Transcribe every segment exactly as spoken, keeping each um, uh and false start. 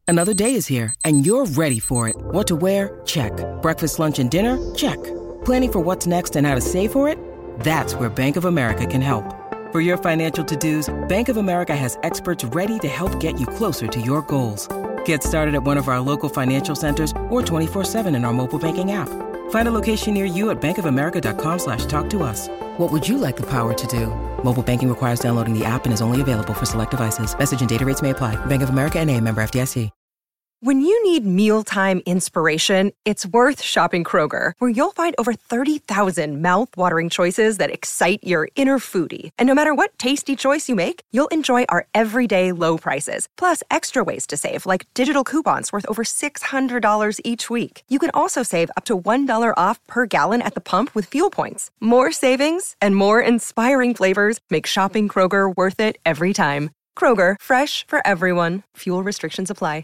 Another day is here, and you're ready for it. What to wear? Check. Breakfast, lunch, and dinner? Check. Planning for what's next and how to save for it? That's where Bank of America can help. For your financial to-dos, Bank of America has experts ready to help get you closer to your goals. Get started at one of our local financial centers or twenty-four seven in our mobile banking app. Find a location near you at bankofamerica.com slash talk to us. What would you like the power to do? Mobile banking requires downloading the app and is only available for select devices. Message and data rates may apply. Bank of America N A, member F D I C. When you need mealtime inspiration, it's worth shopping Kroger, where you'll find over thirty thousand mouth-watering choices that excite your inner foodie. And no matter what tasty choice you make, you'll enjoy our everyday low prices, plus extra ways to save, like digital coupons worth over six hundred dollars each week. You can also save up to one dollar off per gallon at the pump with fuel points. More savings and more inspiring flavors make shopping Kroger worth it every time. Kroger, fresh for everyone. Fuel restrictions apply.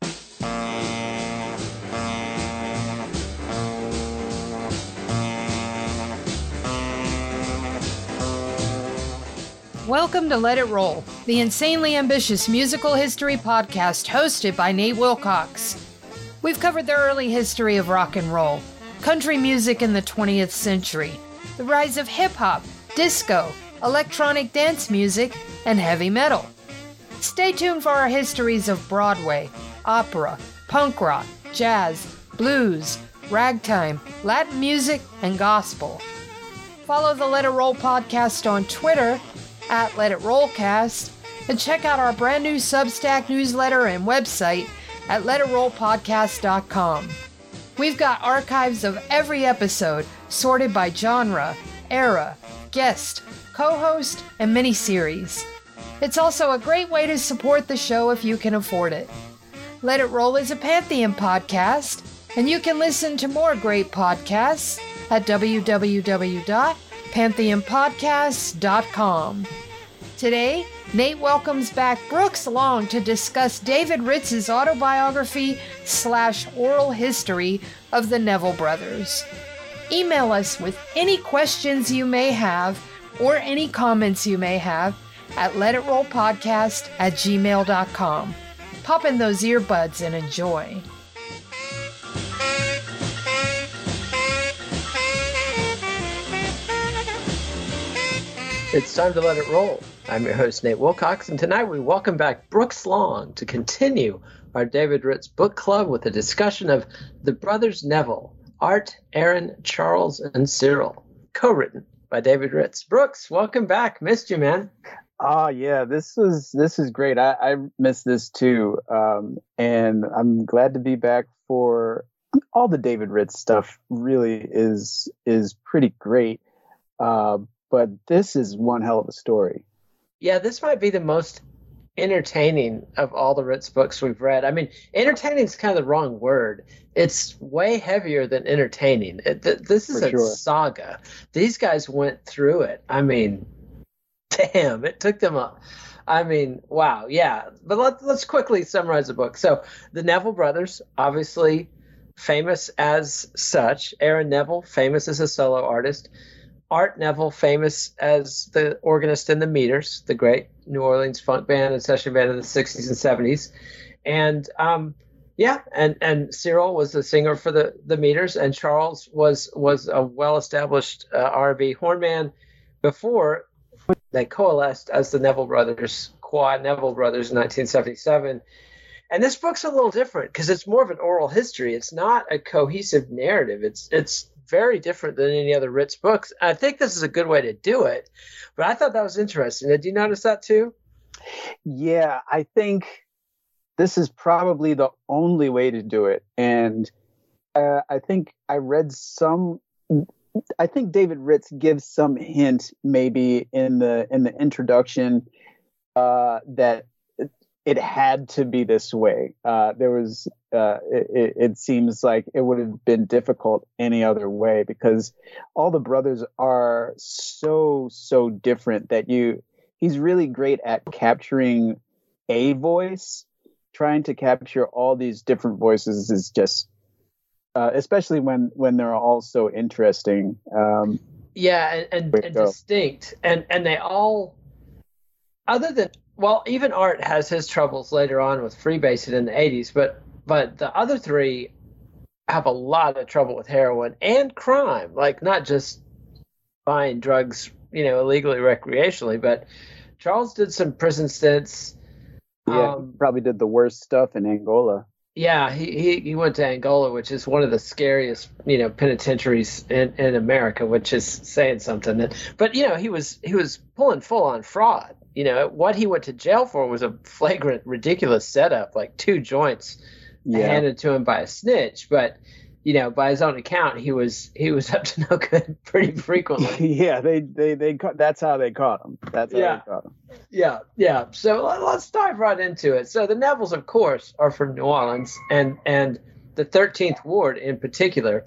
Welcome to Let It Roll, the insanely ambitious musical history podcast hosted by Nate Wilcox. We've covered the early history of rock and roll, country music in the twentieth century, the rise of hip-hop, disco, electronic dance music, and heavy metal. Stay tuned for our histories of Broadway, opera, punk rock, jazz, blues, ragtime, Latin music, and gospel. Follow the Let It Roll podcast on Twitter at Let It Rollcast, and check out our brand new Substack newsletter and website at let it roll podcast dot com. We've got archives of every episode sorted by genre, era, guest, co-host, and miniseries. It's also a great way to support the show if you can afford it. Let It Roll is a Pantheon podcast, and you can listen to more great podcasts at w w w dot pantheon podcasts dot com. Today, Nate welcomes back Brooks Long to discuss David Ritz's autobiography slash oral history of the Neville Brothers. Email us with any questions you may have or any comments you may have at letitrollpodcast at gmail dot com. Pop in those earbuds and enjoy. It's time to let it roll. I'm your host, Nate Wilcox, and tonight we welcome back Brooks Long to continue our David Ritz book club with a discussion of The Brothers Neville, Art, Aaron, Charles, and Cyril, co-written by David Ritz. Brooks, welcome back. Missed you, man. Oh, yeah, this is this is great. I, I missed this too, um, and I'm glad to be back for all the David Ritz stuff. Really is is pretty great. Uh, But this is one hell of a story. Yeah, this might be the most entertaining of all the Ritz books we've read. I mean, entertaining is kind of the wrong word. It's way heavier than entertaining. It, th- this is For a sure. saga. These guys went through it. I mean, damn, it took them a... I mean, wow, yeah. But let, let's quickly summarize the book. So the Neville brothers, obviously famous as such. Aaron Neville, famous as a solo artist. Art Neville, famous as the organist in the Meters, the great New Orleans funk band and session band of the sixties and seventies. And um, yeah, and, and Cyril was the singer for the, the Meters, and Charles was was a well-established uh, R and B horn man before they coalesced as the Neville Brothers, Quad Neville Brothers in nineteen seventy-seven. And this book's a little different because it's more of an oral history. It's not a cohesive narrative. It's it's very different than any other Ritz books. I think this is a good way to do it, but I thought that was interesting. Did you notice that too? Yeah, I think this is probably the only way to do it. And uh, I think I read some, I think David Ritz gives some hint maybe in the, in the introduction uh, that it had to be this way. Uh, there was, uh, it, it seems like it would have been difficult any other way because all the brothers are so, so different that you, he's really great at capturing a voice. Trying to capture all these different voices is just, uh, especially when, when they're all so interesting. Um, yeah. And, and, and distinct. And, and they all, other than, well, even Art has his troubles later on with freebasing in the eighties, but but the other three have a lot of trouble with heroin and crime, like not just buying drugs, you know, illegally, recreationally, but Charles did some prison stints. Yeah, um, he probably did the worst stuff in Angola. Yeah, he, he, he went to Angola, which is one of the scariest, you know, penitentiaries in, in America, which is saying something. But, you know, he was he was pulling full on fraud. You know, what he went to jail for was a flagrant, ridiculous setup, like two joints Yeah. handed to him by a snitch. But, you know, by his own account, he was he was up to no good pretty frequently. yeah, they they they caught, that's how they caught him. That's how Yeah. they caught him. Yeah, yeah. So let- let's dive right into it. So the Nevilles, of course, are from New Orleans, and and the thirteenth Ward in particular.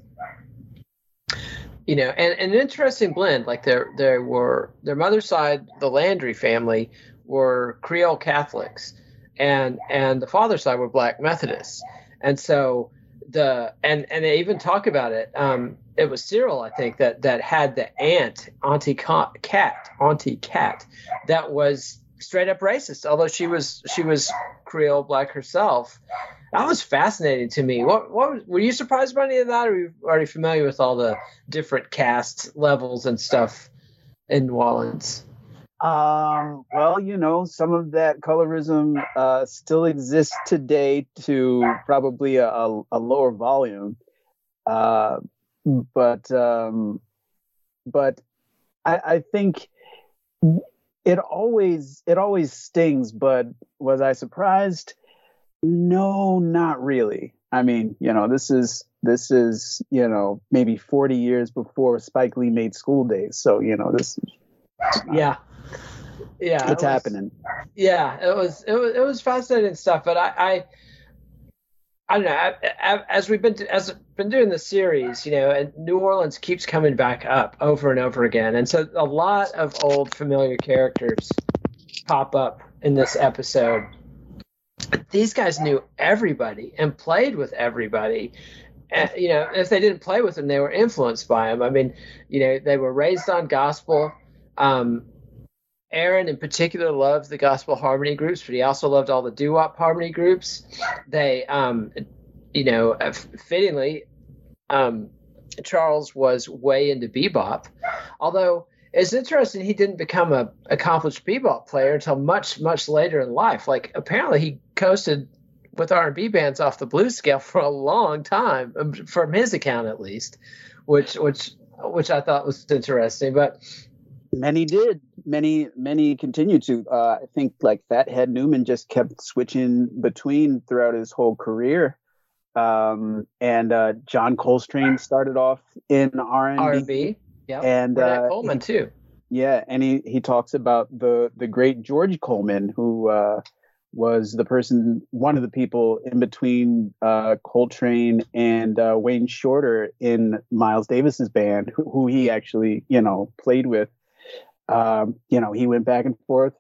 You know, and, and an interesting blend. Like there there were their mother's side, the Landry family, were Creole Catholics, and and the father's side were Black Methodists, and so the and and they even talk about it. Um, it was Cyril, I think, that that had the aunt, Auntie Ca- Cat, Auntie Cat, that was straight up racist. Although she was she was Creole Black herself. That was fascinating to me. What what were you surprised by any of that, or are you already familiar with all the different caste levels and stuff in New Orleans? Um, well, you know, some of that colorism uh, still exists today to probably a, a, a lower volume. Uh, but um, but I, I think it always it always stings. But was I surprised? No, not really. I mean, you know, this is this is you know maybe forty years before Spike Lee made School Days. So you know this. Yeah. Yeah, it's it was, happening. Yeah, it was it was it was fascinating stuff. But I I, I don't know. I, I, as we've been to, as been doing the series, you know, and New Orleans keeps coming back up over and over again, and so a lot of old familiar characters pop up in this episode. These guys knew everybody and played with everybody. And, you know, if they didn't play with them, they were influenced by them. I mean, you know, they were raised on gospel. Um, Aaron, in particular, loved the gospel harmony groups, but he also loved all the doo-wop harmony groups. They, um, you know, fittingly, um, Charles was way into bebop, although it's interesting he didn't become a accomplished bebop player until much, much later in life. Like, apparently he coasted with R and B bands off the blues scale for a long time, from his account at least, which which which I thought was interesting. But many did, many many continue to. Uh, I think like Fathead Newman just kept switching between throughout his whole career. Um, and uh, John Coltrane started off in R and B. R and B. Yeah, and Ornette uh, Coleman he, too. Yeah, and he, he talks about the the great George Coleman, who uh, was the person, one of the people in between uh, Coltrane and uh, Wayne Shorter in Miles Davis's band, who, who he actually, you know, played with. Um, you know, he went back and forth.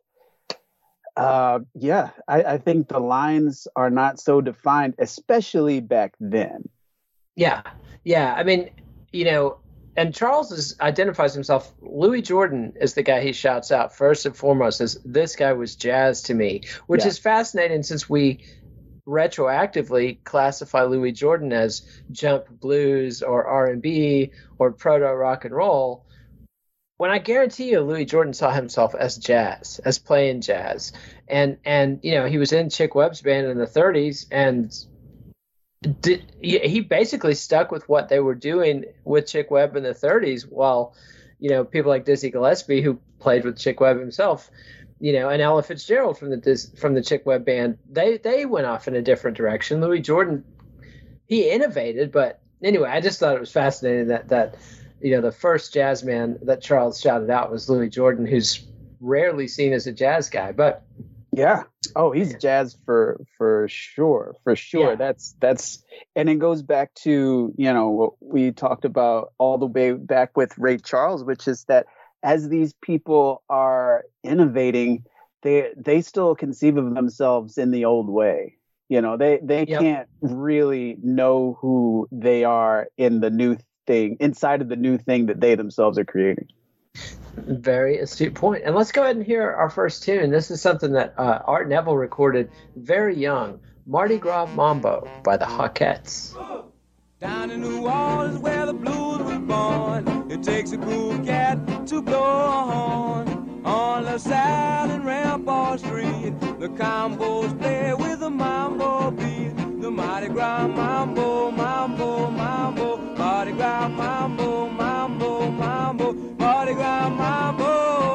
Uh, yeah, I, I think the lines are not so defined, especially back then. Yeah, yeah. I mean, you know. And Charles is, identifies himself. Louis Jordan is the guy he shouts out first and foremost as this guy was jazz to me, which Yeah. is fascinating since we retroactively classify Louis Jordan as jump blues or R and B or proto rock and roll. When I guarantee you, Louis Jordan saw himself as jazz, as playing jazz, and and you know he was in Chick Webb's band in the thirties and. Did, he basically stuck with what they were doing with Chick Webb in the thirties, while, you know, people like Dizzy Gillespie, who played with Chick Webb himself, you know, and Ella Fitzgerald from the from the Chick Webb band, they they went off in a different direction. Louis Jordan, he innovated, but anyway, I just thought it was fascinating that that you know the first jazz man that Charles shouted out was Louis Jordan, who's rarely seen as a jazz guy, but. Yeah. Oh, he's jazz for for sure, for sure. Yeah. That's that's, and it goes back to, you know, what we talked about all the way back with Ray Charles, which is that as these people are innovating, they they still conceive of themselves in the old way. You know, they they Yep. can't really know who they are in the new thing, inside of the new thing that they themselves are creating. Very astute point. And let's go ahead and hear our first tune. This is something that uh, Art Neville recorded very young, Mardi Gras Mambo by the Hawkettes. Down in New Orleans where the blues was born, it takes a cool cat to blow a horn. On LaSalle and Rampart Street, the combos play with the mambo beat. The Mardi Gras Mambo, Mambo, Mambo, Mardi Gras Mambo, Mambo, Mambo, Mardi Gras Mambo,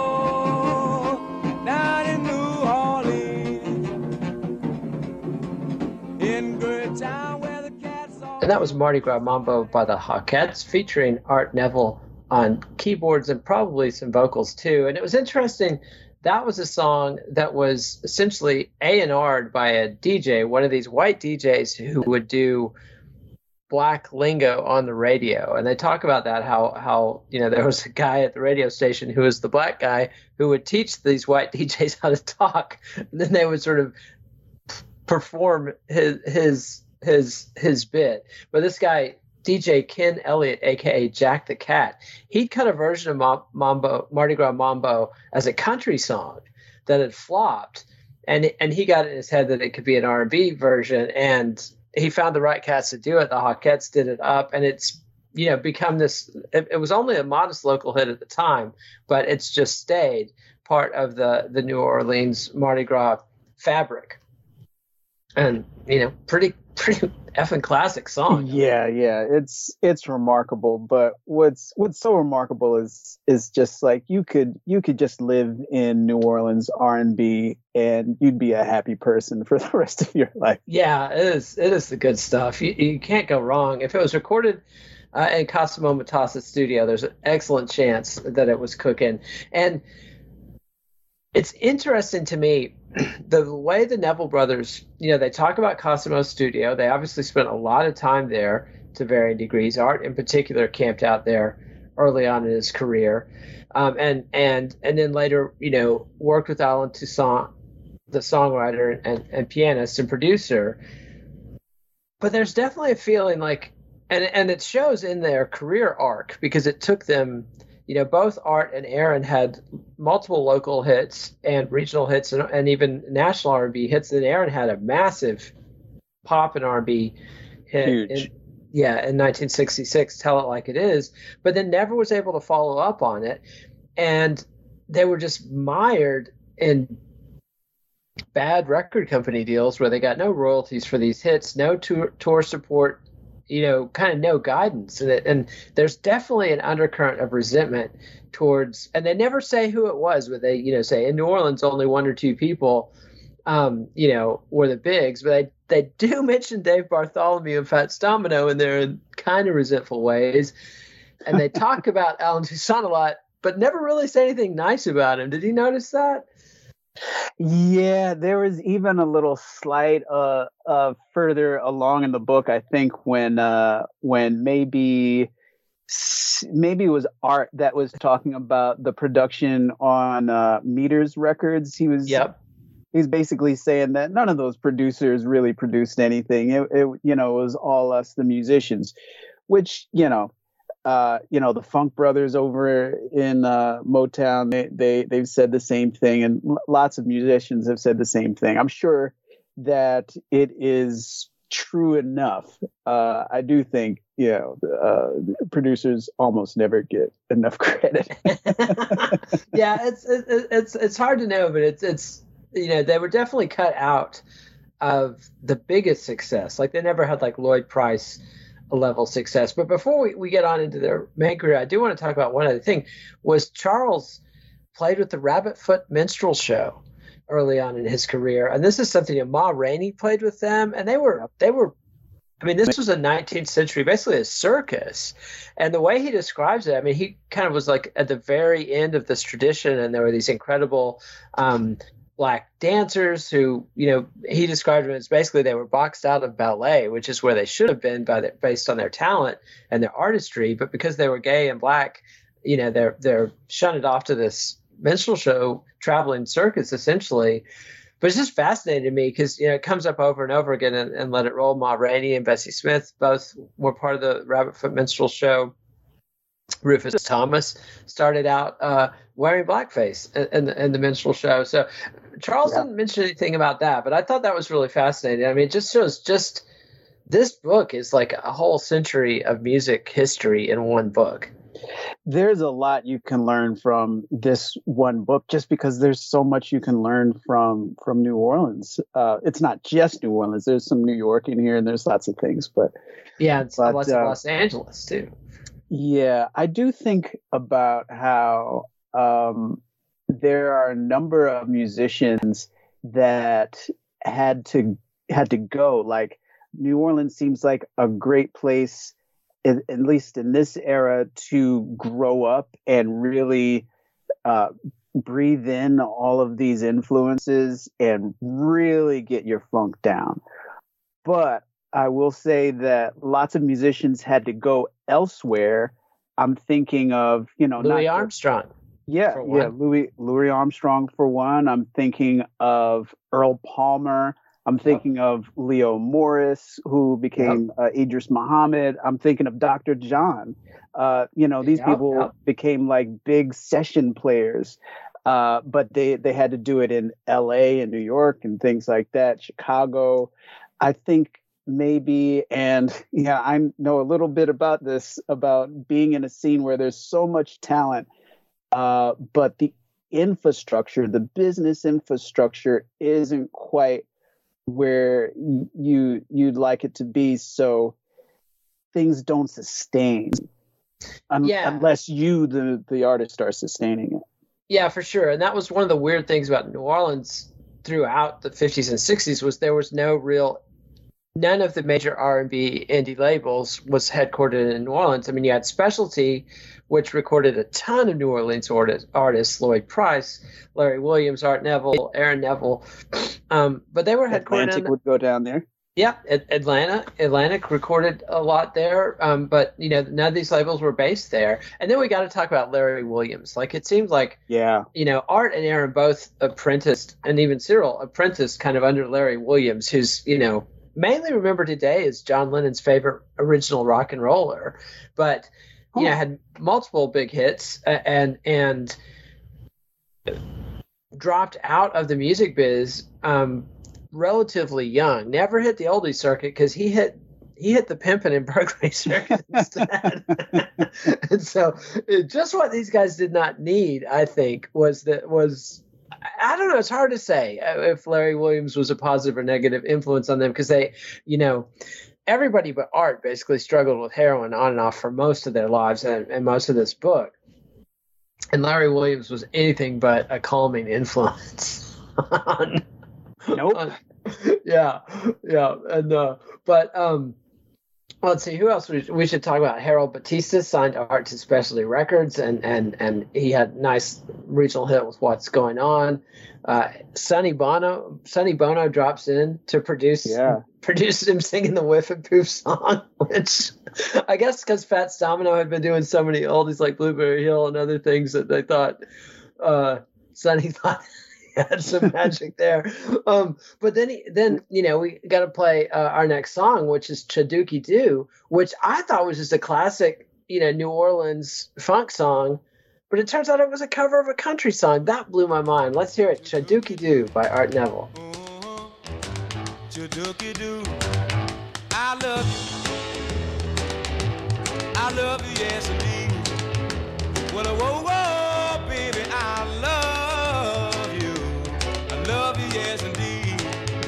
down in New Orleans, in Great Town where the cats are. And that was Mardi Gras Mambo by the Hawkettes, featuring Art Neville on keyboards and probably some vocals too. And it was interesting. That was a song that was essentially A and R'd by a D J, one of these white D Js who would do black lingo on the radio. And they talk about that, how, how you know, there was a guy at the radio station who was the black guy who would teach these white D Js how to talk. And then they would sort of perform his his his his bit. But this guy, D J Ken Elliott, a k a. Jack the Cat, he'd cut a version of Mambo, Mardi Gras Mambo as a country song that had flopped, and and he got it in his head that it could be an R and B version, and he found the right cats to do it. The Hawkettes did it up, and it's, you know, become this, it, it was only a modest local hit at the time, but it's just stayed part of the, the New Orleans Mardi Gras fabric. And, you know, pretty, pretty effing classic song. Yeah, yeah, it's it's remarkable. But what's what's so remarkable is is just like you could you could just live in New Orleans R and B and you'd be a happy person for the rest of your life. Yeah, it is. It is the good stuff. You you can't go wrong. If it was recorded uh, in Cosimo Matassa's studio, there's an excellent chance that it was cooking. And it's interesting to me, the way the Neville brothers, you know, they talk about Cosimo's studio. They obviously spent a lot of time there to varying degrees. Art in particular camped out there early on in his career. Um, and, and, and then later, you know, worked with Allen Toussaint, the songwriter and, and pianist and producer. But there's definitely a feeling like, and, and it shows in their career arc, because it took them, you know, both Art and Aaron had multiple local hits and regional hits and, and even national R and B hits. And Aaron had a massive pop and R and B hit. Huge. In, yeah, in nineteen sixty-six, Tell It Like It Is, but then never was able to follow up on it. And they were just mired in bad record company deals where they got no royalties for these hits, no tour, tour support, you know, kind of no guidance. And, it, and there's definitely an undercurrent of resentment towards, and they never say who it was, but they, you know, say in New Orleans, only one or two people, um, you know, were the bigs, but they, they do mention Dave Bartholomew and Fats Domino in there in kind of resentful ways. And they talk about Allen Toussaint a lot, but never really say anything nice about him. Did you notice that? Yeah, there was even a little slight uh, uh, further along in the book, I think, when uh, when maybe maybe it was Art that was talking about the production on uh, Meters Records. He was yep. He's basically saying that none of those producers really produced anything. It, it you know, it was all us, the musicians, which, you know, Uh, you know, the Funk Brothers over in uh, Motown, they, they, they've said the same thing. And l- lots of musicians have said the same thing. I'm sure that it is true enough. Uh, I do think, you know, uh, producers almost never get enough credit. Yeah, it's, it's, it's, it's hard to know, but it's, it's, you know, they were definitely cut out of the biggest success. Like they never had like Lloyd Price level success. But before we, we get on into their main career, I do want to talk about one other thing. Was Charles played with the Rabbit Foot Minstrel Show early on in his career, and this is something that Ma Rainey played with them, and they were they were I mean, this was a nineteenth century, basically a circus. And the way he describes it, I mean, he kind of was like at the very end of this tradition, and there were these incredible um black dancers who, you know, he described them as basically they were boxed out of ballet, which is where they should have been by the, based on their talent and their artistry. But because they were gay and black, you know, they're they're shunted off to this minstrel show, traveling circus essentially. But it's just fascinating to me because, you know, it comes up over and over again. And, and Let It Roll, Ma Rainey and Bessie Smith both were part of the Rabbit Foot Minstrel Show. Rufus Thomas started out uh, wearing blackface in, in, the, in the minstrel show. So Charles yeah. didn't mention anything about that, but I thought that was really fascinating. I mean, it just shows just this book is like a whole century of music history in one book. There's a lot you can learn from this one book, just because there's so much you can learn from from New Orleans. Uh, it's not just New Orleans. There's some New York in here, and there's lots of things. But yeah, it's but, lots uh, of Los Angeles too. Yeah, I do think about how um, there are a number of musicians that had to had to go. Like New Orleans seems like a great place, at, at least in this era, to grow up and really uh, breathe in all of these influences and really get your funk down. But I will say that lots of musicians had to go elsewhere. I'm thinking of, you know, Louis not, Armstrong. Yeah, yeah, Louis Louis Armstrong for one. I'm thinking of Earl Palmer. I'm thinking yep. of Leo Morris, who became yep. uh, Idris Muhammad. I'm thinking of Doctor John. Uh, you know, these yep, people yep. became like big session players, uh, but they they had to do it in L A and New York and things like that, Chicago. I think maybe, and yeah, I know a little bit about this, about being in a scene where there's so much talent, uh, but the infrastructure, the business infrastructure isn't quite where you you'd like it to be, so things don't sustain un- yeah. unless you the the artist are sustaining it. Yeah, for sure. And that was one of the weird things about New Orleans throughout the fifties and sixties, was there was no real none of the major R and B indie labels was headquartered in New Orleans. I mean, you had Specialty, which recorded a ton of New Orleans artists, Lloyd Price, Larry Williams, Art Neville, Aaron Neville. Um, but they were headquartered Atlantic in, would go down there. Yeah, Atlanta. Atlantic recorded a lot there, um, but you know, none of these labels were based there. And then we got to talk about Larry Williams. Like, it seems like, yeah, you know, Art and Aaron both apprenticed, and even Cyril apprenticed kind of under Larry Williams, who's, you know, mainly remembered today as John Lennon's favorite original rock and roller, but you know, had multiple big hits uh, and and dropped out of the music biz um, relatively young. Never hit the oldie circuit because he hit he hit the pimpin' and burglary circuit instead. And so, it, just what these guys did not need, I think, was that was. I don't know. It's hard to say if Larry Williams was a positive or negative influence on them, because they, you know, everybody but Art basically struggled with heroin on and off for most of their lives and, and most of this book. And Larry Williams was anything but a calming influence on. Nope. On, yeah, yeah, and uh, but um. Well, let's see, who else we, we should talk about. Harold Batista signed Art to Specialty Records, and and and he had a nice regional hit with What's Going On. Uh, Sonny Bono Sonny Bono drops in to produce yeah. produce him singing the Whiff and Poof song, which I guess because Fats Domino had been doing so many oldies like Blueberry Hill and other things that they thought uh, Sonny thought had some magic there. Um, but then, he, then you know, we got to play uh, our next song, which is Chaduki Doo, which I thought was just a classic, you know, New Orleans funk song. But it turns out it was a cover of a country song. That blew my mind. Let's hear it. Chaduki Doo by Art Neville. Oh, Chaduki Doo, I love you. I love you, yes indeed. Well, whoa, whoa, baby, I love you. I love you, yes indeed.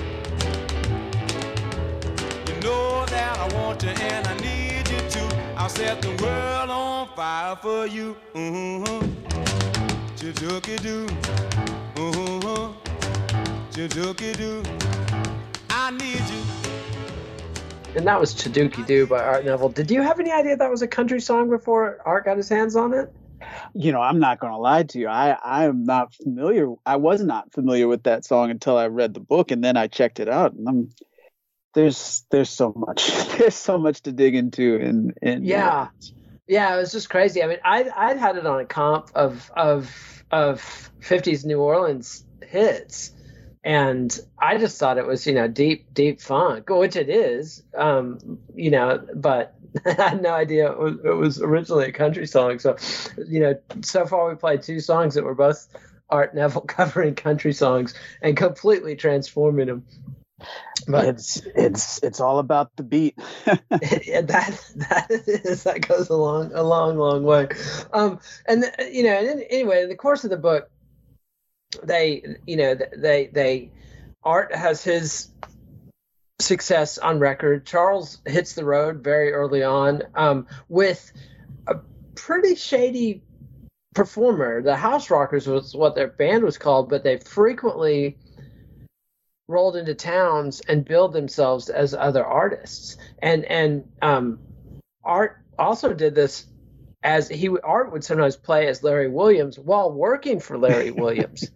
You know that I want you and I need you too. I'll set the world on fire for you. Mm-hmm. Chaduki Doo. Mm-hmm. Chaduki Doo. I need you. And that was Chaduki Doo by Art Neville. Did you have any idea that was a country song before Art got his hands on it? You know, I'm not going to lie to you. I, I am not familiar. I was not familiar with that song until I read the book, and then I checked it out. And I'm, there's there's so much. There's so much to dig into. And in, yeah, yeah, it was just crazy. I mean, I'd I'd had it on a comp of of of fifties New Orleans hits. and I just thought it was, you know, deep, deep funk, which it is, um, you know, but I had no idea it was, it was originally a country song. So, you know, so far we played two songs that were both Art Neville covering country songs and completely transforming them. But it's it's it's all about the beat. Yeah, that that is that goes a long a long long way. Um, and you know, and anyway, in the course of the book, they you know they they Art has his success on record. Charles hits the road very early on um, with a pretty shady performer. The House Rockers was what their band was called, but they frequently rolled into towns and billed themselves as other artists. And and um, Art also did this as he Art would sometimes play as Larry Williams while working for Larry Williams.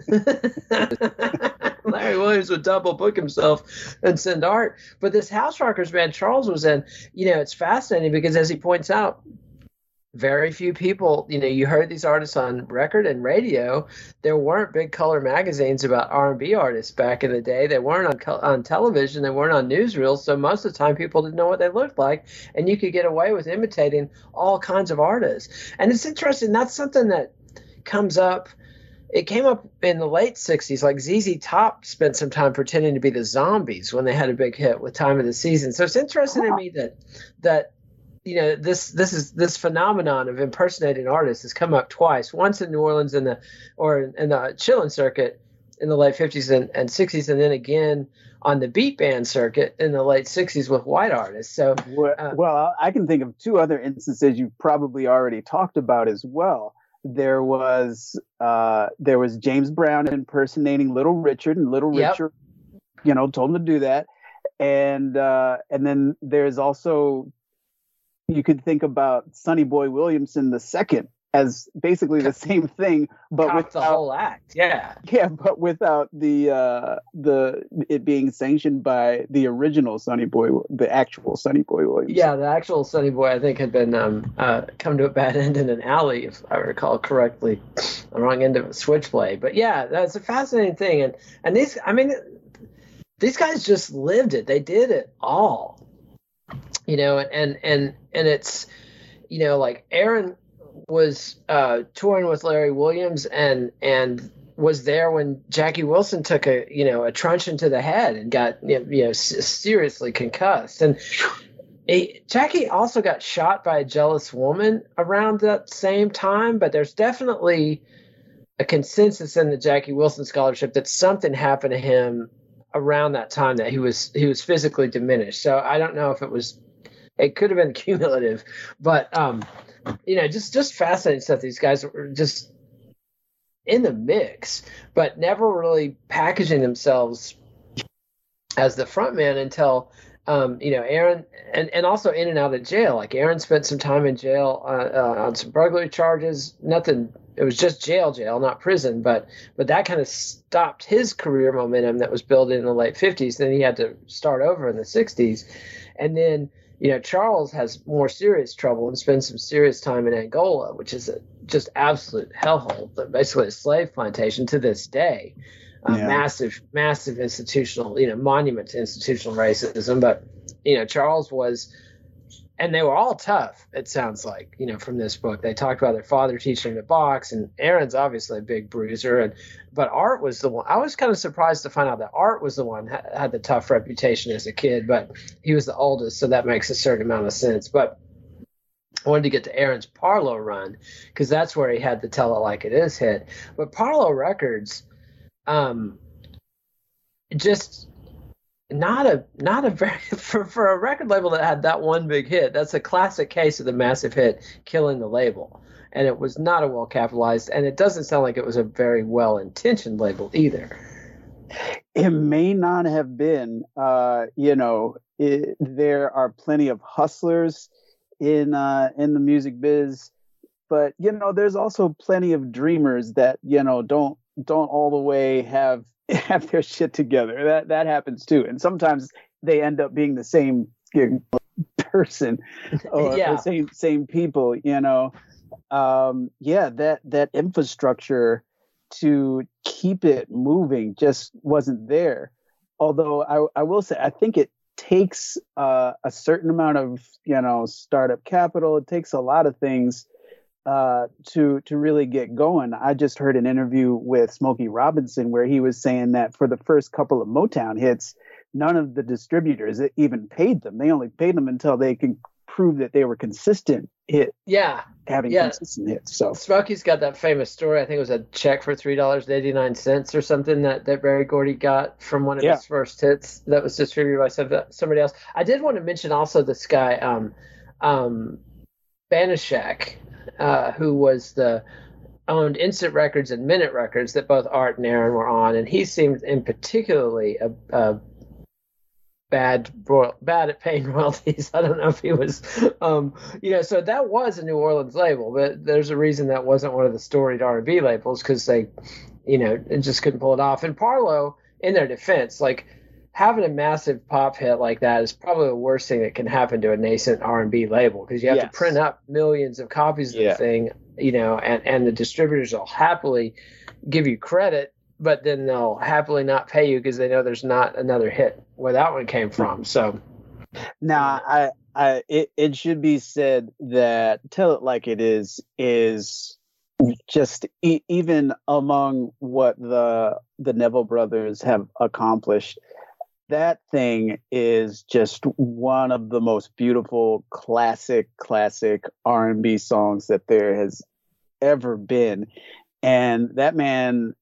Larry Williams would double book himself and send Art. But this House Rockers band Charles was in, you know, it's fascinating because, as he points out, very few people, you know, you heard these artists on record and radio. There weren't big color magazines about R and B artists back in the day. They weren't on on television. They weren't on newsreels. So most of the time people didn't know what they looked like. And you could get away with imitating all kinds of artists. And it's interesting. That's something that comes up. It came up in the late sixties. Like Z Z Top spent some time pretending to be the Zombies when they had a big hit with Time of the Season. So it's interesting to me that that you know, this this is this phenomenon of impersonating artists has come up twice. Once in New Orleans in the or in the Chillin' circuit in the late fifties and, and sixties, and then again on the beat band circuit in the late sixties with white artists. So, uh, well, I can think of two other instances you've probably already talked about as well. There was uh, there was James Brown impersonating Little Richard, and Little Yep. Richard, you know, told him to do that. And uh, and then there's also, you could think about Sonny Boy Williamson the second as basically the same thing, but Cop with the whole act. Yeah. Yeah, but without the uh, the it being sanctioned by the original Sonny Boy, the actual Sonny Boy Williamson. Yeah, the actual Sonny Boy, I think, had been um, uh, come to a bad end in an alley, if I recall correctly, the wrong end of a switchblade. But yeah, that's a fascinating thing. And and these, I mean, these guys just lived it. They did it all, you know. And and and it's, you know, like Aaron was uh, touring with Larry Williams and and was there when Jackie Wilson took a you know a truncheon to the head and got you know, you know seriously concussed. And he, Jackie also got shot by a jealous woman around that same time. But there's definitely a consensus in the Jackie Wilson scholarship that something happened to him around that time, that he was he was physically diminished. So I don't know if it was, it could have been cumulative, but um. You know, just just fascinating stuff. These guys were just in the mix, but never really packaging themselves as the front man until, um, you know, Aaron, and, and also in and out of jail. Like Aaron spent some time in jail uh, uh, on some burglary charges. Nothing, it was just jail, jail, not prison. But but that kind of stopped his career momentum that was building in the late fifties. Then he had to start over in the sixties, and then. You know, Charles has more serious trouble and spends some serious time in Angola, which is a just absolute hellhole, but basically a slave plantation to this day. Uh, Yeah. Massive, massive institutional, you know, monument to institutional racism. But, you know, Charles was, and they were all tough, it sounds like, you know, from this book. They talked about their father teaching them to box, and Aaron's obviously a big bruiser. And but Art was the one. I was kind of surprised to find out that Art was the one that had the tough reputation as a kid, but he was the oldest, so that makes a certain amount of sense. But I wanted to get to Aaron's Parlo run because that's where he had the Tell It Like It Is hit. But Parlo Records, um, just not a not a very for, for a record label that had that one big hit. That's a classic case of the massive hit killing the label. And it was not a well capitalized, and it doesn't sound like it was a very well intentioned label either. It may not have been. Uh, you know, it, there are plenty of hustlers in uh, in the music biz, but you know, there's also plenty of dreamers that you know don't don't all the way have have their shit together. That that happens too, and sometimes they end up being the same you know, person or Yeah. the same same people. You know. Um, yeah, that that infrastructure to keep it moving just wasn't there. Although I, I will say, I think it takes uh, a certain amount of, you know, startup capital. It takes a lot of things uh, to to really get going. I just heard an interview with Smokey Robinson where he was saying that for the first couple of Motown hits, none of the distributors even paid them. They only paid them until they could prove that they were consistent hit. Yeah. Having yeah. consistent hits. So Smokey's got that famous story. I think it was a check for three dollars and eighty-nine cents or something that, that Berry Gordy got from one of yeah. his first hits that was distributed by some, somebody else. I did want to mention also this guy, um, um, Banashak, uh, who was the owned Instant Records and Minute Records that both Art and Aaron were on, and he seemed in particularly a, a bad bad at paying royalties. I don't know if he was, um, you know, so that was a New Orleans label, but there's a reason that wasn't one of the storied R and B labels because they, you know, just couldn't pull it off. And Parlo, in their defense, like having a massive pop hit like that is probably the worst thing that can happen to a nascent R and B label because you have yes. to print up millions of copies of yeah. the thing, you know, and, and the distributors will happily give you credit, but then they'll happily not pay you because they know there's not another hit where that one came from. So now I, I, it, it should be said that Tell It Like It Is, is just e- even among what the, the Neville brothers have accomplished, that thing is just one of the most beautiful classic, classic R and B songs that there has ever been. And that man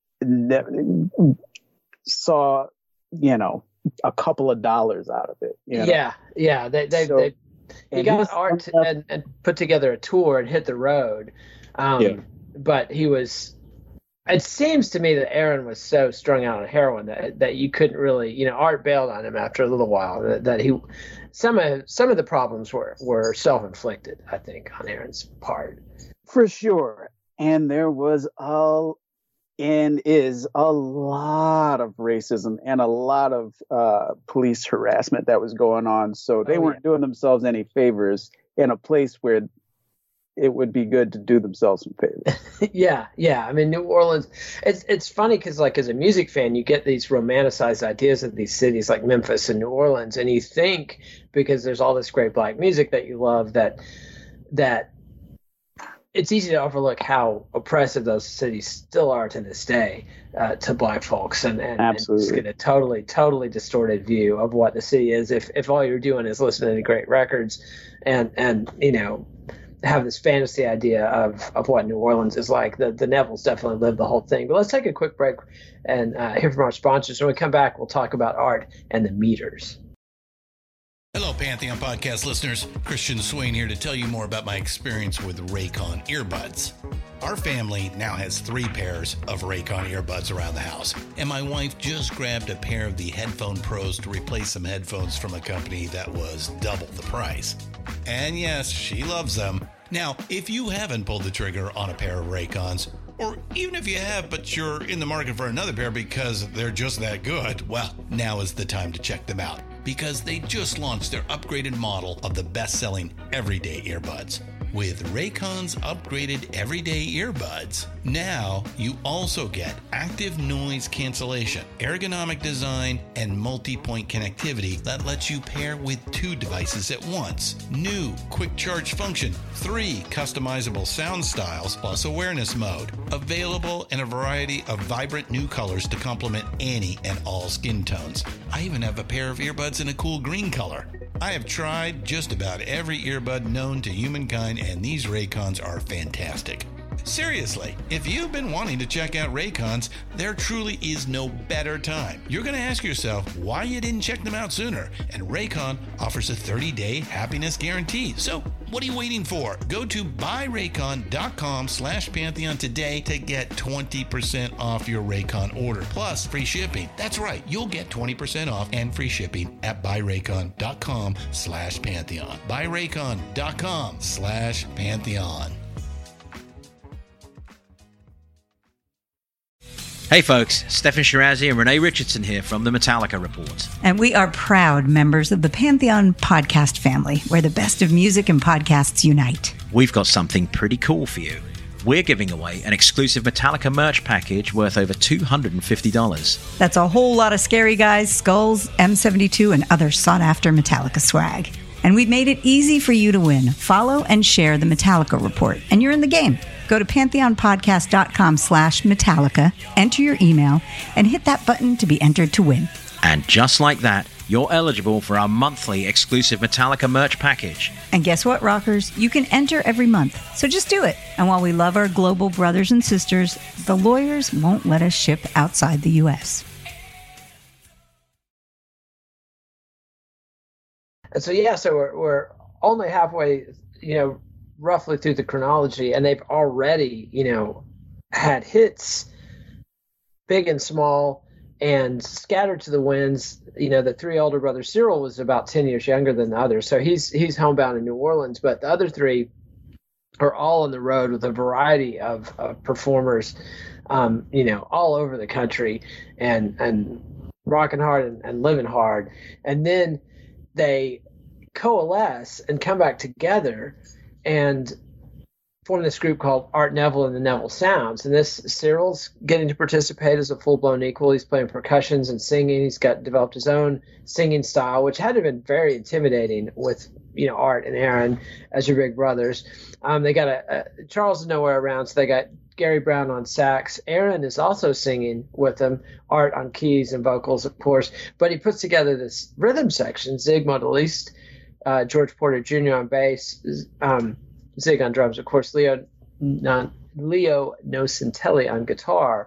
saw, you know, a couple of dollars out of it. You know? Yeah, yeah. They, they, so, they he got Art up, and, and put together a tour and hit the road. Um, yeah. But he was. It seems to me that Aaron was so strung out on heroin that that you couldn't really, you know, Art bailed on him after a little while. That, that he, some of some of the problems were were self-inflicted, I think, on Aaron's part. For sure, and there was a. And is a lot of racism and a lot of uh, police harassment that was going on. So they oh, weren't yeah. doing themselves any favors in a place where it would be good to do themselves some favors. yeah, yeah. I mean, New Orleans, it's it's funny because, like, as a music fan, you get these romanticized ideas of these cities like Memphis and New Orleans, and you think because there's all this great black music that you love that that it's easy to overlook how oppressive those cities still are to this day uh, to black folks, and, and, and just get a totally, totally distorted view of what the city is. If if all you're doing is listening to great records, and and you know have this fantasy idea of of what New Orleans is like, the the Nevilles definitely lived the whole thing. But let's take a quick break and uh, hear from our sponsors. When we come back, we'll talk about Art and the Meters. Hello, Pantheon Podcast listeners. Christian Swain here to tell you more about my experience with Raycon earbuds. Our family now has three pairs of Raycon earbuds around the house, and my wife just grabbed a pair of the Headphone Pros to replace some headphones from a company that was double the price. And yes, she loves them. Now, if you haven't pulled the trigger on a pair of Raycons, or even if you have, but you're in the market for another pair because they're just that good, well, now is the time to check them out, because they just launched their upgraded model of the best-selling everyday earbuds. With Raycon's upgraded everyday earbuds, now you also get active noise cancellation, ergonomic design, and multi-point connectivity that lets you pair with two devices at once. New quick charge function, three customizable sound styles, plus awareness mode. Available in a variety of vibrant new colors to complement any and all skin tones. I even have a pair of earbuds in a cool green color. I have tried just about every earbud known to humankind, and these Raycons are fantastic. Seriously, if you've been wanting to check out Raycons, there truly is no better time. You're going to ask yourself why you didn't check them out sooner, and Raycon offers a thirty-day happiness guarantee. So what are you waiting for? Go to buyraycon.com slash Pantheon today to get twenty percent off your Raycon order, plus free shipping. That's right, you'll get twenty percent off and free shipping at buyraycon.com slash Pantheon. buyraycon.com slash Pantheon. Hey folks, Stefan Shirazi and Renee Richardson here from the Metallica Report. And we are proud members of the Pantheon podcast family, where the best of music and podcasts unite. We've got something pretty cool for you. we're giving away an exclusive Metallica merch package worth over two hundred fifty dollars. That's a whole lot of Scary Guys, skulls, M seventy-two, and other sought-after Metallica swag. And we've made it easy for you to win. Follow and share the Metallica Report, and you're in the game. Go to pantheonpodcast.com slash Metallica, enter your email, and hit that button to be entered to win. And just like that, you're eligible for our monthly exclusive Metallica merch package. And guess what, rockers? You can enter every month, so just do it. And while we love our global brothers and sisters, the lawyers won't let us ship outside the U S. And so, yeah, so we're, we're only halfway, you know, roughly through the chronology, and they've already, you know, had hits, big and small, and scattered to the winds. You know, the three older brothers, Cyril was about ten years younger than the others, so he's he's homebound in New Orleans, but the other three are all on the road with a variety of, of performers, um, you know, all over the country, and, and rocking hard and, and living hard. And then they coalesce and come back together and form this group called Art Neville and the Neville Sounds. And this Cyril's getting to participate as a full-blown equal. He's playing percussions and singing. He's got developed his own singing style, which had to have been very intimidating with, you know, Art and Aaron as your big brothers. Um, they got a, a Charles is nowhere around, so they got Gary Brown on sax. Aaron is also singing with them, Art on keys and vocals, of course, but he puts together this rhythm section. Zig Modelliste, uh, George Porter Junior on bass, um, Zig on drums, of course, Leo non, Leo Nocentelli on guitar.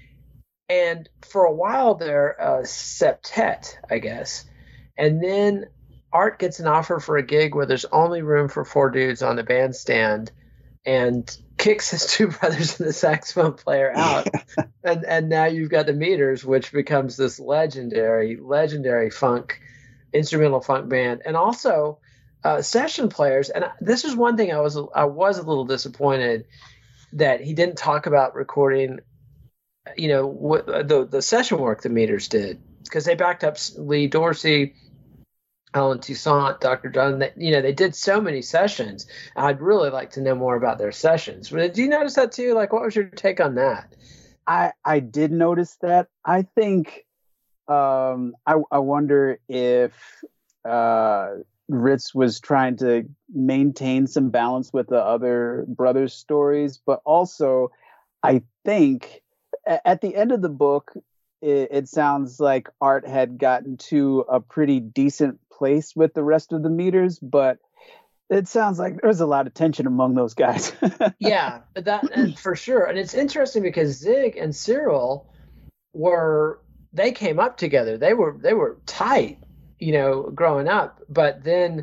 And for a while they're a septet, I guess. And then Art gets an offer for a gig where there's only room for four dudes on the bandstand, and kicks his two brothers and the saxophone player out. and and now you've got the Meters, which becomes this legendary, legendary funk, instrumental funk band. And also uh, session players. And this is one thing I was I was a little disappointed that he didn't talk about recording, you know, what, the, the session work the Meters did. Because they backed up Lee Dorsey, Alan Toussaint, Doctor John, they, you know, they did so many sessions. I'd really like to know more about their sessions. Did you notice that too? Like, what was your take on that? I, I did notice that. I think, um, I, I wonder if uh, Ritz was trying to maintain some balance with the other brothers' stories, but also I think at the end of the book, it, it sounds like Art had gotten to a pretty decent place with the rest of the Meters, but it sounds like there's a lot of tension among those guys. Yeah, that and for sure. And it's interesting because Zig and Cyril were they came up together. They were they were tight, you know, growing up. But then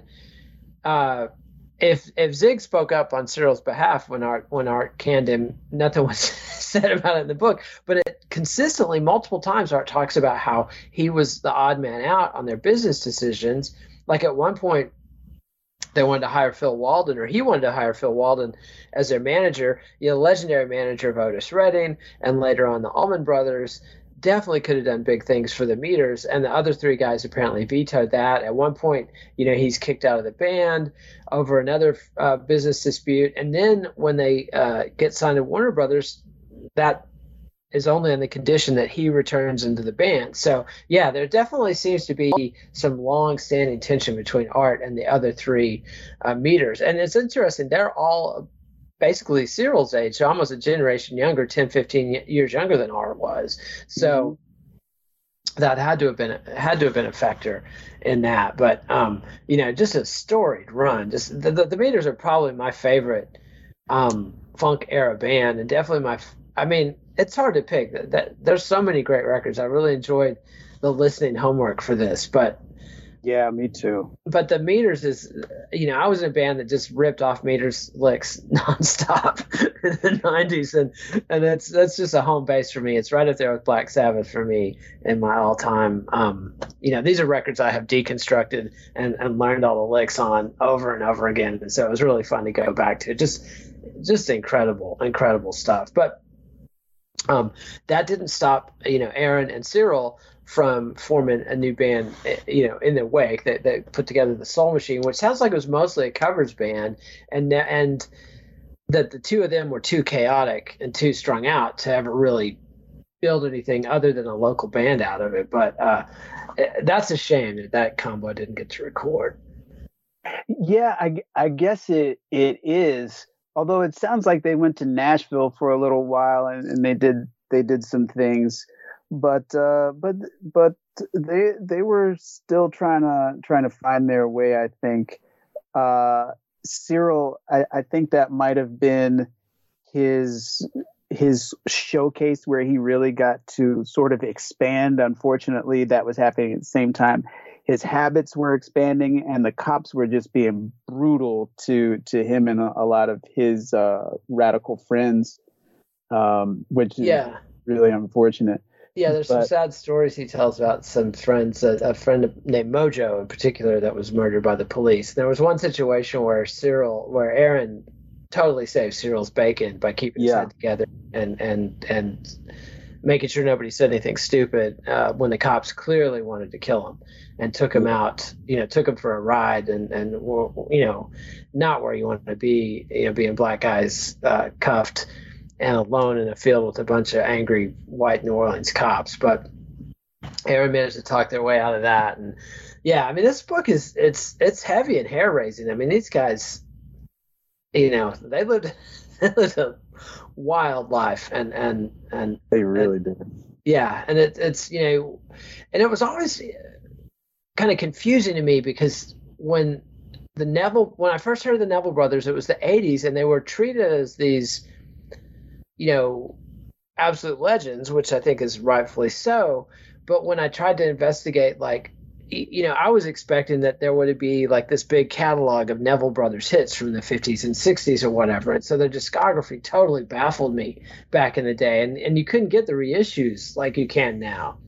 uh, if if Zig spoke up on Cyril's behalf when Art when Art canned him, nothing was said about it in the book. But it consistently, multiple times, Art talks about how he was the odd man out on their business decisions. Like at one point, they wanted to hire Phil Walden, or he wanted to hire Phil Walden as their manager, you know, legendary manager of Otis Redding, and later on the Allman Brothers. Definitely could have done big things for the Meters, and the other three guys apparently vetoed that. At one point, you know, he's kicked out of the band over another uh, business dispute, and then when they uh, get signed to Warner Brothers, that is only on the condition that he returns into the band. So, yeah, there definitely seems to be some long-standing tension between Art and the other three uh, Meters. And it's interesting. They're all basically Cyril's age, so almost a generation younger, ten, fifteen years younger than Art was. So mm-hmm. that had to have been had to have been a factor in that. But, um, you know, just a storied run. Just the, the, the Meters are probably my favorite um, funk era band, and definitely my – I mean, it's hard to pick. That, that there's so many great records. I really enjoyed the listening homework for this, but yeah, me too. But the Meters is, you know, I was in a band that just ripped off Meters licks nonstop in the nineties, and and that's that's just a home base for me. It's right up there with Black Sabbath for me in my all time. Um, you know, these are records I have deconstructed and and learned all the licks on over and over again, and so it was really fun to go back to. Just just incredible, incredible stuff. But Um, that didn't stop, you know, Aaron and Cyril from forming a new band, you know, in their wake. They, they put together the Soul Machine, which sounds like it was mostly a covers band. And and that the two of them were too chaotic and too strung out to ever really build anything other than a local band out of it. But uh, that's a shame that that combo didn't get to record. Yeah, I, I guess it it is. Although it sounds like they went to Nashville for a little while and, and they did they did some things, but uh, but but they they were still trying to trying to find their way. I think uh, Cyril. I, I think that might have been his his showcase where he really got to sort of expand. Unfortunately, that was happening at the same time. His habits were expanding, and the cops were just being brutal to to him and a, a lot of his uh, radical friends, um, which is yeah. really unfortunate. Yeah, there's but, some sad stories he tells about some friends, uh, a friend named Mojo in particular that was murdered by the police. There was one situation where Cyril, where Aaron totally saved Cyril's bacon by keeping his yeah. head together and and and making sure nobody said anything stupid uh, when the cops clearly wanted to kill him. And took him out, you know, took him for a ride, and and you know, not where you want to be, you know, being black guys uh, cuffed and alone in a field with a bunch of angry white New Orleans cops. But Aaron managed to talk their way out of that, and yeah, I mean, this book is it's it's heavy and hair raising. I mean, these guys, you know, they lived they lived a wild life, and and and they really and, did. Yeah, and it, it's you know, and it was always kind of confusing to me because when the Neville, when I first heard of the Neville brothers, it was the eighties, and they were treated as these, you know, absolute legends, which I think is rightfully so. But when I tried to investigate, like, you know, I was expecting that there would be like this big catalog of Neville brothers hits from the fifties and sixties or whatever. And so their discography totally baffled me back in the day. And, and you couldn't get the reissues like you can now.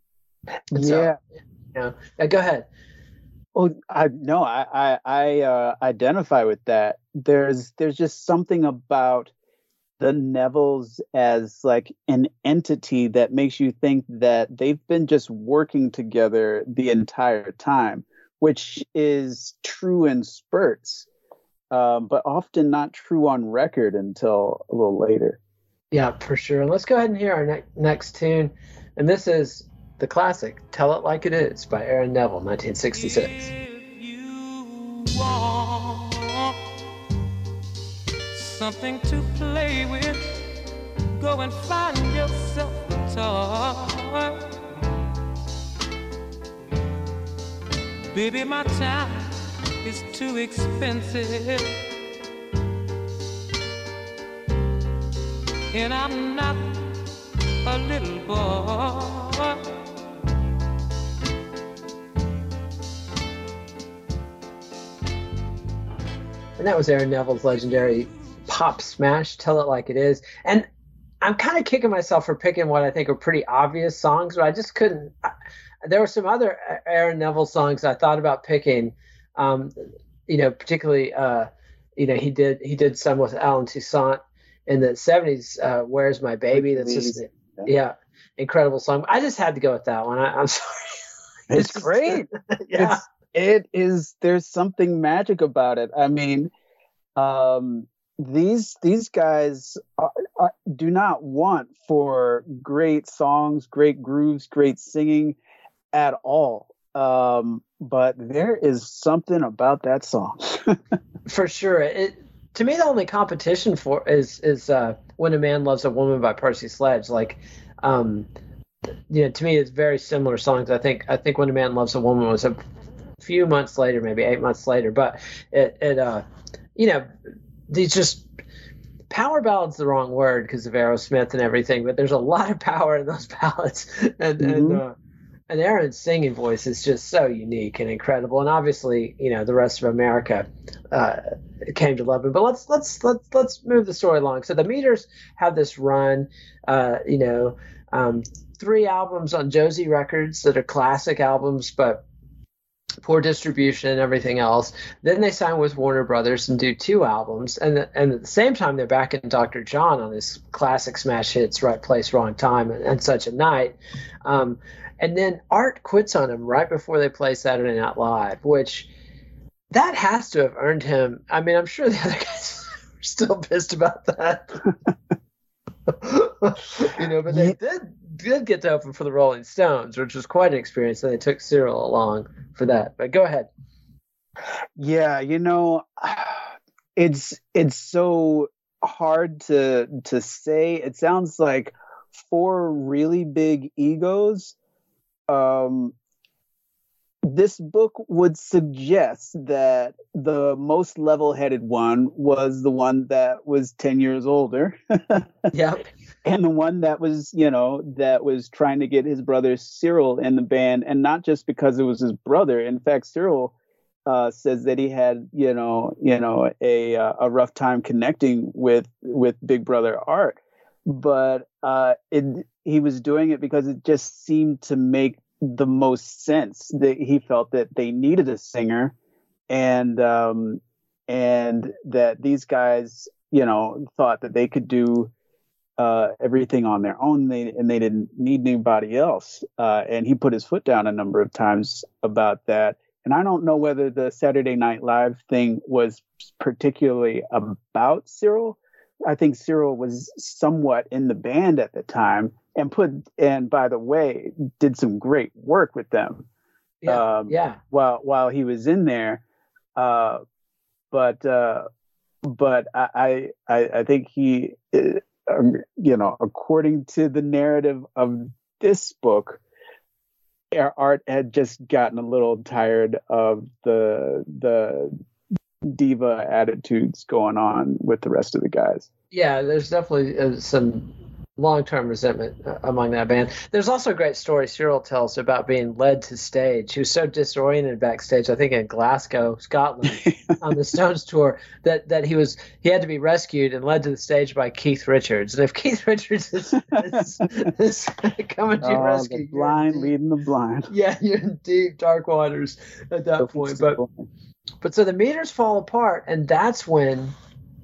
And yeah. So, you know, uh, go ahead. Well, I no, I I, I uh, identify with that. There's there's just something about the Nevilles as like an entity that makes you think that they've been just working together the entire time, which is true in spurts, um, but often not true on record until a little later. Yeah, for sure. And let's go ahead and hear our ne- next tune, and this is the classic "Tell It Like It Is" by Aaron Neville, nineteen sixty-six. If you want something to play with, go and find yourself a toy. Baby, my time is too expensive, and I'm not a little boy. And that was Aaron Neville's legendary pop smash, "Tell It Like It Is." And I'm kind of kicking myself for picking what I think are pretty obvious songs, but I just couldn't. I, there were some other Aaron Neville songs I thought about picking. Um, you know, particularly, uh, you know, he did he did some with Alan Toussaint in the seventies. Uh, "Where's My Baby?" That's just yeah, yeah incredible song. I just had to go with that one. I, I'm sorry. It's, it's great. yeah. It's, It is. There's something magic about it. I mean, um, these these guys are, are, do not want for great songs, great grooves, great singing at all. Um, but there is something about that song. For sure. It to me, the only competition for is is uh, "When a Man Loves a Woman" by Percy Sledge. Like, um, you know, to me, it's very similar songs. I think I think "When a Man Loves a Woman" was a few months later, maybe eight months later, but it, it uh, you know, these just power ballad's the wrong word because of Aerosmith and everything, but there's a lot of power in those ballads, and mm-hmm. and uh, and Aaron's singing voice is just so unique and incredible, and obviously, you know, the rest of America uh, came to love him. But let's let's let's let's move the story along. So the Meters have this run, uh, you know, um, three albums on Josie Records that are classic albums, but poor distribution and everything else. Then they sign with Warner Brothers and do two albums, and and at the same time they're back in Doctor John on his classic smash hits "Right Place, Wrong Time" and, and "Such a Night." Um, and then Art quits on him right before they play Saturday Night Live, which that has to have earned him. I mean, I'm sure the other guys still pissed about that. You know, but they Yeah. did did get to open for the Rolling Stones, which was quite an experience, and they took Cyril along for that. But go ahead. Yeah, you know, it's it's so hard to to say. It sounds like four really big egos. Um, this book would suggest that the most level-headed one was the one that was ten years older. Yep. And the one that was, you know, that was trying to get his brother Cyril in the band, and not just because it was his brother. In fact, Cyril uh, says that he had, you know, you know, a uh, a rough time connecting with with Big Brother Art, but uh, it, he was doing it because it just seemed to make the most sense. That he felt that they needed a singer, and um, and that these guys, you know, thought that they could do uh, everything on their own, they, and they didn't need anybody else. Uh, and he put his foot down a number of times about that. And I don't know whether the Saturday Night Live thing was particularly about Cyril. I think Cyril was somewhat in the band at the time, and put, and by the way, did some great work with them. Yeah. Um, yeah. While while he was in there, uh, but uh, but I, I I think he. Uh, Um, you know, according to the narrative of this book, Art had just gotten a little tired of the the diva attitudes going on with the rest of the guys. Yeah, there's definitely uh, some long-term resentment uh, among that band. There's also a great story Cyril tells about being led to stage. He was so disoriented backstage, I think in Glasgow, Scotland, on the Stones tour, that that he was he had to be rescued and led to the stage by Keith Richards. And if Keith Richards is, is, is coming to your Oh, rescue, the blind you're in leading the blind. deep, yeah, you're in deep dark waters at that point. But but so the meters fall apart, and that's when.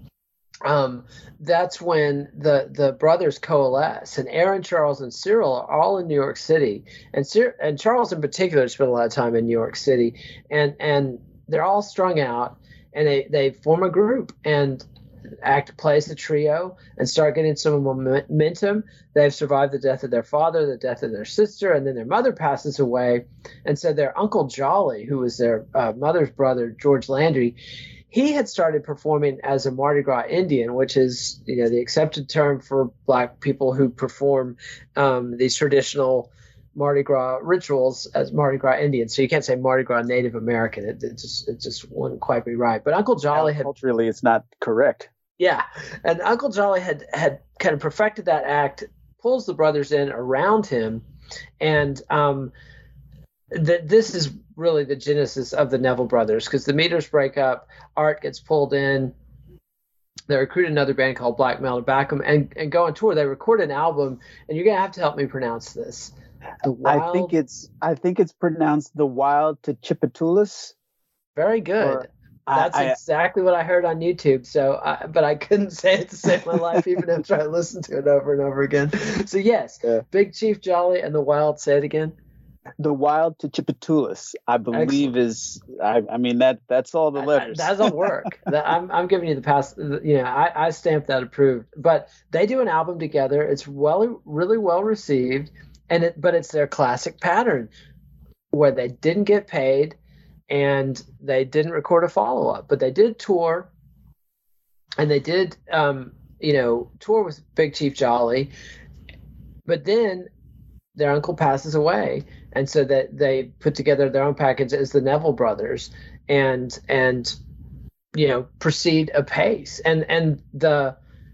Um, that's when the the brothers coalesce, and Aaron, Charles, and Cyril are all in New York City, and Cyr- and Charles in particular spent a lot of time in New York City, and and they're all strung out, and they they form a group and act plays the trio and start getting some momentum. They've survived the death of their father, the death of their sister, and then their mother passes away, and so their Uncle Jolly, who was their uh, mother's brother, George Landry. He had started performing as a Mardi Gras Indian, which is, you know, the accepted term for Black people who perform um, these traditional Mardi Gras rituals as Mardi Gras Indians. So you can't say Mardi Gras Native American. It, it just it just wouldn't quite be right. But Uncle Jolly had culturally, it's not correct. Yeah, and Uncle Jolly had had kind of perfected that act, pulls the brothers in around him, and um, that this is really the genesis of the Neville Brothers, because the meters break up, Art gets pulled in, they recruit another band called Black Male to back them, and, and go on tour. They record an album, and you're gonna have to help me pronounce this. The Wild, I think it's I think it's pronounced the Wild to Chipetulus. Very good. Or, That's I, I, exactly what I heard on YouTube. So, I, but I couldn't say it to save my life, even after I listened to it over and over again. So yes, yeah. Big Chief Jolly and the Wild. Say it again. The Wild to Chipetulus, I believe. Excellent. is I, I mean that that's all the letters. That doesn't work. that, I'm I'm giving you the pass. You know, I I stamp that approved. But they do an album together. It's well, really well received, and it but it's their classic pattern where they didn't get paid, and they didn't record a follow up, but they did tour, and they did um you know tour with Big Chief Jolly, but then their uncle passes away. And so that they put together their own package as the Neville Brothers, and and you know proceed apace. And and the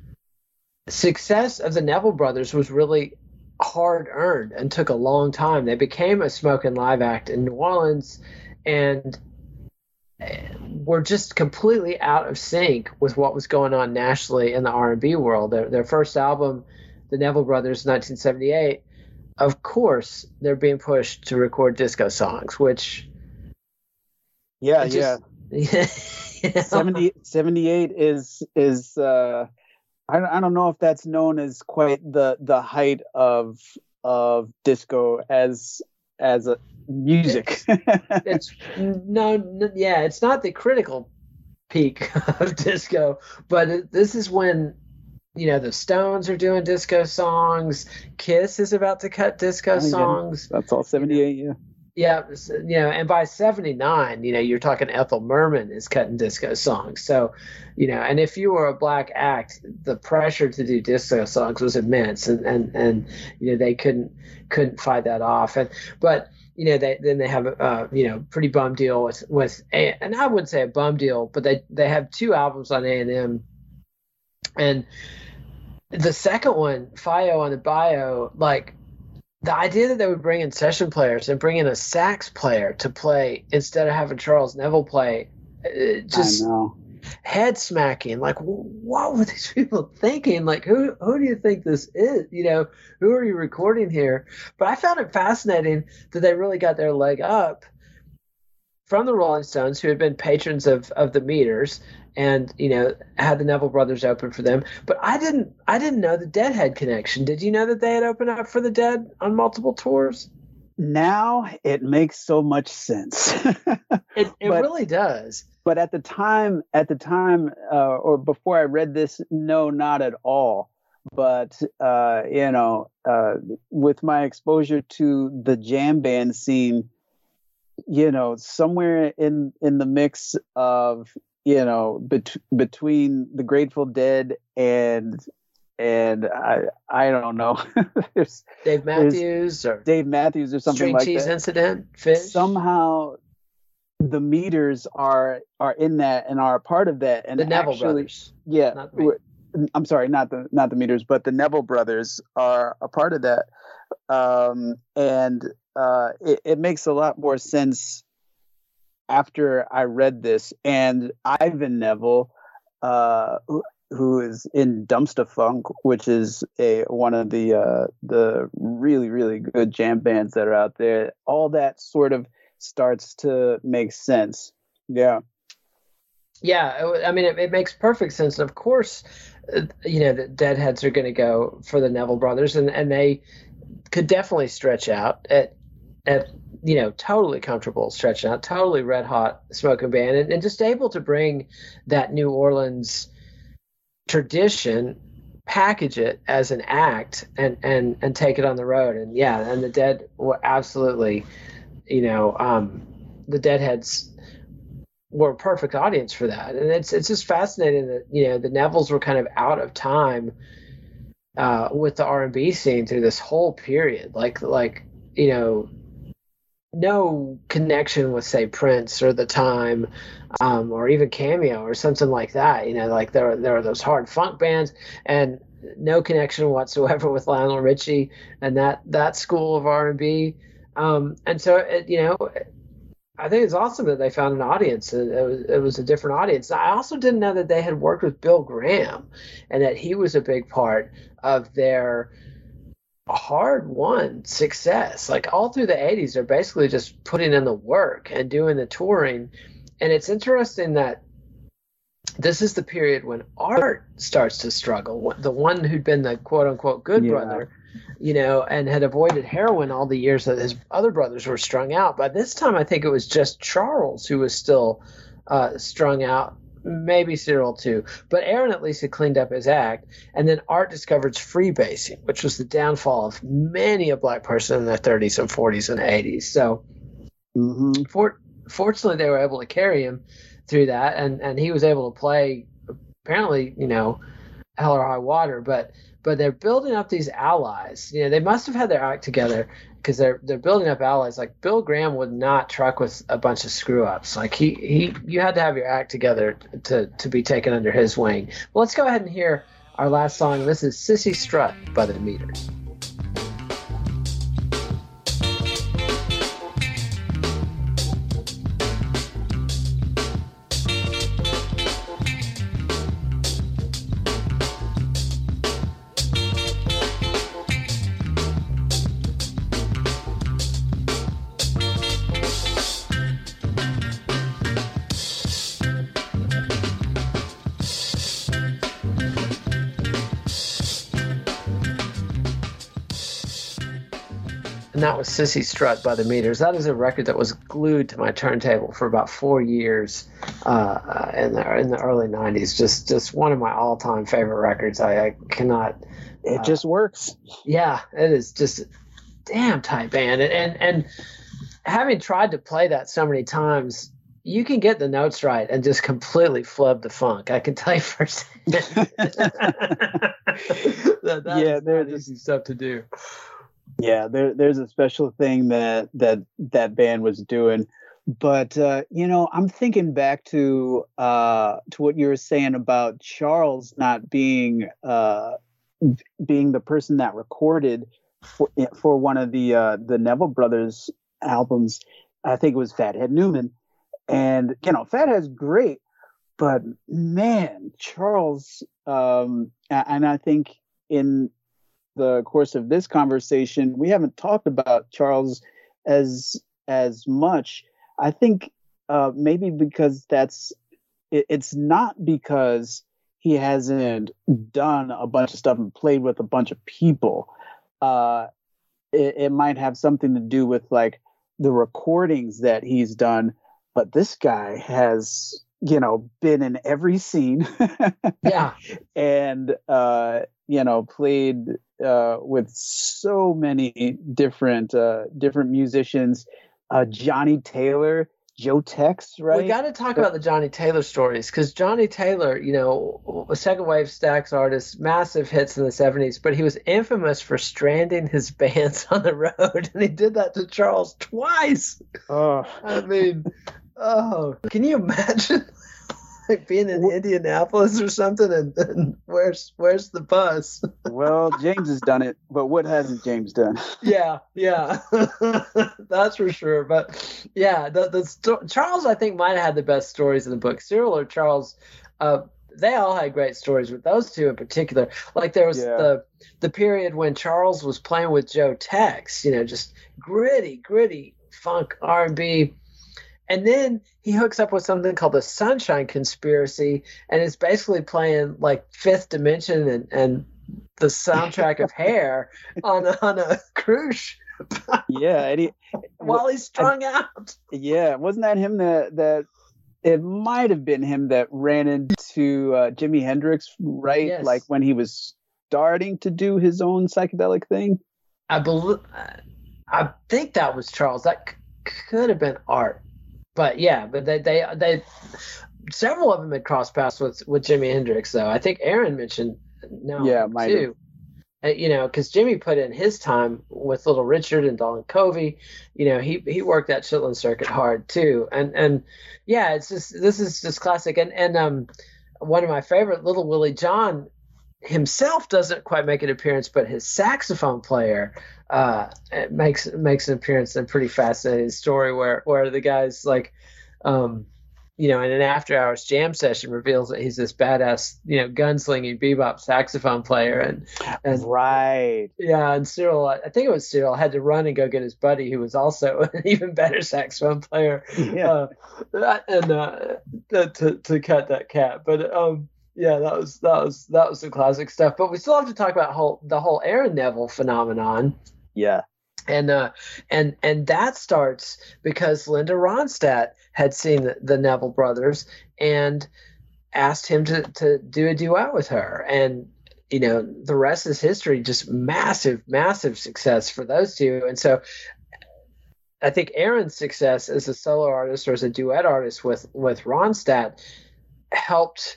success of the Neville Brothers was really hard earned and took a long time. They became a smoking live act in New Orleans, and were just completely out of sync with what was going on nationally in the R and B world. Their their first album, the Neville Brothers, nineteen seventy-eight. Of course, they're being pushed to record disco songs, which yeah, just, yeah. You know? seventy, seventy-eight is is uh, I I don't know if that's known as quite the the height of of disco as as a music. it's no, no, yeah, it's not the critical peak of disco. But it, this is when, you know, the Stones are doing disco songs. Kiss is about to cut disco Oh, yeah. songs. That's all seventy-eight, yeah. Yeah, you know, and by seventy-nine, you know, you're talking Ethel Merman is cutting disco songs. So, you know, and if you were a black act, the pressure to do disco songs was immense, and and and you know they couldn't couldn't fight that off. And but you know they then they have a uh, you know pretty bum deal with with a, and I wouldn't say a bum deal, but they they have two albums on A and M, and the second one, Fio on the Bio, like. The idea that they would bring in session players and bring in a sax player to play instead of having Charles Neville play, it just I know. head smacking. Like, what were these people thinking? Like, who who do you think this is? You know, who are you recording here? But I found it fascinating that they really got their leg up from the Rolling Stones, who had been patrons of of the Meters, and you know had the Neville Brothers open for them. But I didn't I didn't know the Deadhead connection. Did you know that they had opened up for the Dead on multiple tours? Now it makes so much sense. It it But- really does. But at the time, at the time, uh, or before I read this, no, not at all. But uh, you know, uh, with my exposure to the jam band scene, you know, somewhere in in the mix of you know bet- between the Grateful Dead and and I I don't know, there's Dave Matthews or Dave Matthews or something String like Cheese that. Incident, Fish. Somehow the Meters are are in that and are a part of that. And the Neville actually, Brothers. yeah, Not the- w- I'm sorry, not the not the Meters, but the Neville Brothers are a part of that. Um, and uh, it, it makes a lot more sense after I read this. And Ivan Neville, uh, who, who is in Dumpster Funk, which is a one of the uh, the really really good jam bands that are out there. All that sort of starts to make sense. Yeah. Yeah, it- I mean, it, it makes perfect sense. And of course, uh, you know, the Deadheads are going to go for the Neville Brothers, and, and they could definitely stretch out at, at you know, totally comfortable stretching out, totally red hot smoking band, and, and just able to bring that New Orleans tradition, package it as an act, and, and, and take it on the road. And yeah, and the Dead were absolutely, you know, um, the Deadheads were a perfect audience for that. And it's it's just fascinating that, you know, the Nevilles were kind of out of time uh, with the R and B scene through this whole period. Like, like you know, no connection with, say, Prince or The Time, um, or even Cameo or something like that. You know, like there, there are those hard funk bands, and no connection whatsoever with Lionel Richie and that, that school of R and B. Um, and so, it, you know, I think it's awesome that they found an audience. It, it, was, it was a different audience. I also didn't know that they had worked with Bill Graham and that he was a big part of their hard-won success. Like all through the eighties, they're basically just putting in the work and doing the touring. And it's interesting that this is the period when Art starts to struggle. The one who'd been the quote-unquote good Yeah. brother, you know, and had avoided heroin all the years that his other brothers were strung out. By this time, I think it was just Charles who was still uh, strung out, maybe Cyril too. But Aaron at least had cleaned up his act. And then Art discovers freebasing, which was the downfall of many a black person in their thirties and forties and eighties. So Mm-hmm. for, fortunately, they were able to carry him through that. And, and he was able to play, apparently, you know, hell or high water. But but they're building up these allies. You know, they must have had their act together because they're they're building up allies. Like Bill Graham would not truck with a bunch of screw ups. Like he he you had to have your act together to to be taken under his wing. Well, let's go ahead and hear our last song. This is Sissy Strut by the Meters. And that was Sissy Strut by the Meters. That is a record that was glued to my turntable for about four years. uh, in the in the early nineties. Just just one of my all time favorite records. I, I cannot. It uh, just works. Yeah, it is just a damn tight band, and, and and having tried to play that so many times, you can get the notes right and just completely flub the funk. I can tell you first. that, that Yeah, is there's not easy stuff to do. Yeah, there, there's a special thing that that that band was doing. But uh, you know, I'm thinking back to uh, to what you were saying about Charles not being uh, being the person that recorded for for one of the uh, the Neville Brothers albums. I think it was Fathead Newman, and you know, Fathead's great, but man, Charles, um, and I think in the course of this conversation, we haven't talked about Charles as as much. I think uh, maybe because that's it, it's not because he hasn't done a bunch of stuff and played with a bunch of people. Uh, it, it might have something to do with like the recordings that he's done, but this guy has, you know, been in every scene. Yeah. And, uh, you know, played uh, with so many different uh, different musicians. Uh, Johnny Taylor, Joe Tex, right? We got to talk about the Johnny Taylor stories, because Johnny Taylor, you know, a second wave Stax artist, massive hits in the seventies, but he was infamous for stranding his bands on the road, and he did that to Charles twice. Oh, I mean, oh, can you imagine? Like being in Indianapolis or something, and, and where's where's the bus? Well, James has done it, but what hasn't James done? Yeah, yeah, that's for sure. But yeah, the the sto- Charles, I think, might have had the best stories in the book. Cyril or Charles, uh, they all had great stories, but those two in particular, like there was Yeah. the the period when Charles was playing with Joe Tex, you know, just gritty, gritty funk R and B. And then he hooks up with something called the Sunshine Conspiracy, and is basically playing like Fifth Dimension and, and the soundtrack of Hair on a, on a cruise ship. Yeah, and he, while he's strung out. Yeah, wasn't that him that that? It might have been him that ran into uh, Jimi Hendrix, right? Yes. Like when he was starting to do his own psychedelic thing. I believe, I think that was Charles. That c- could have been Art. But yeah, but they, they, they, several of them had crossed paths with, with Jimi Hendrix, though. I think Aaron mentioned no, Yeah, might too. Uh, you know, because Jimmy put in his time with Little Richard and Don Covey. You know, he he worked that Chitlin circuit hard too. And and yeah, it's just this is just classic. And and um, one of my favorite, Little Willie John himself doesn't quite make an appearance, but his saxophone player uh makes makes an appearance in a pretty fascinating story where where the guy's like um you know in an after hours jam session reveals that he's this badass, you know gunslinging bebop saxophone player, and and Right. yeah and Cyril, I think it was Cyril, had to run and go get his buddy who was also an even better saxophone player, Yeah. uh, and uh to to cut that cat. But um yeah, that was that was that was some classic stuff. But we still have to talk about whole the whole Aaron Neville phenomenon. Yeah. And uh, and and that starts because Linda Ronstadt had seen the, the Neville brothers and asked him to to do a duet with her. And you know, the rest is history. Just massive, massive success for those two. And so I think Aaron's success as a solo artist or as a duet artist with with Ronstadt helped.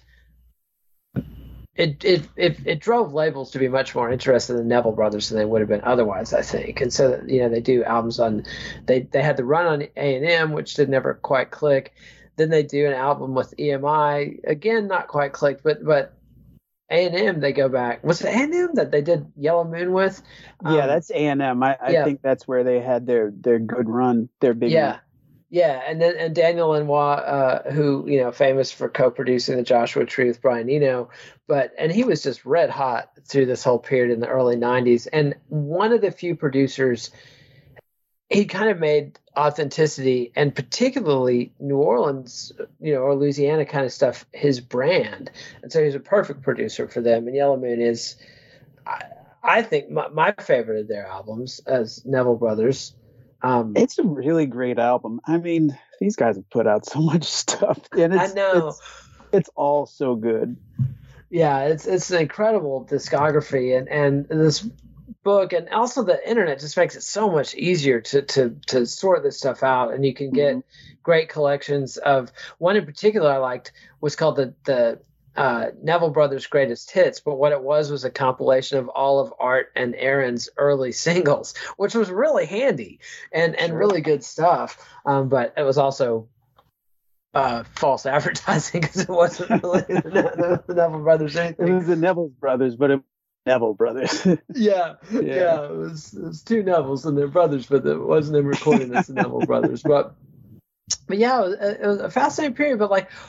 It, it it it drove labels to be much more interested in the Neville brothers than they would have been otherwise, I think. And so, you know, they do albums on, they they had the run on A and M, which did never quite click. Then they do an album with E M I, again not quite clicked, but but A and M, they go back. Was it A and M that they did Yellow Moon with? Yeah, Um, that's A and M. I, I yeah. think that's where they had their their good run, their big yeah. run. Yeah, and then and Daniel Lanois, uh, who you know, famous for co-producing the Joshua Tree with Brian Eno, but and he was just red hot through this whole period in the early nineties, and one of the few producers. He kind of made authenticity and particularly New Orleans, you know, or Louisiana kind of stuff his brand, and so he's a perfect producer for them. And Yellow Moon is, I, I think, my, my favorite of their albums as Neville Brothers. Um, it's a really great album. I mean, these guys have put out so much stuff, and it's, I know. it's it's all so good. Yeah, it's it's an incredible discography, and and this book, and also the internet just makes it so much easier to to to sort this stuff out, and you can get mm-hmm. great collections of one in particular I liked was called the the uh, Neville Brothers Greatest Hits, but what it was was a compilation of all of Art and Aaron's early singles, which was really handy and and sure. really good stuff. Um, but it was also Uh, false advertising because it wasn't really the, the, the Neville Brothers anything. It was the Neville Brothers, but it Neville Brothers. yeah, yeah, yeah. It was it was two Nevilles and their brothers, but it wasn't them recording as the Neville Brothers. But but yeah, it was, it was a fascinating period. But like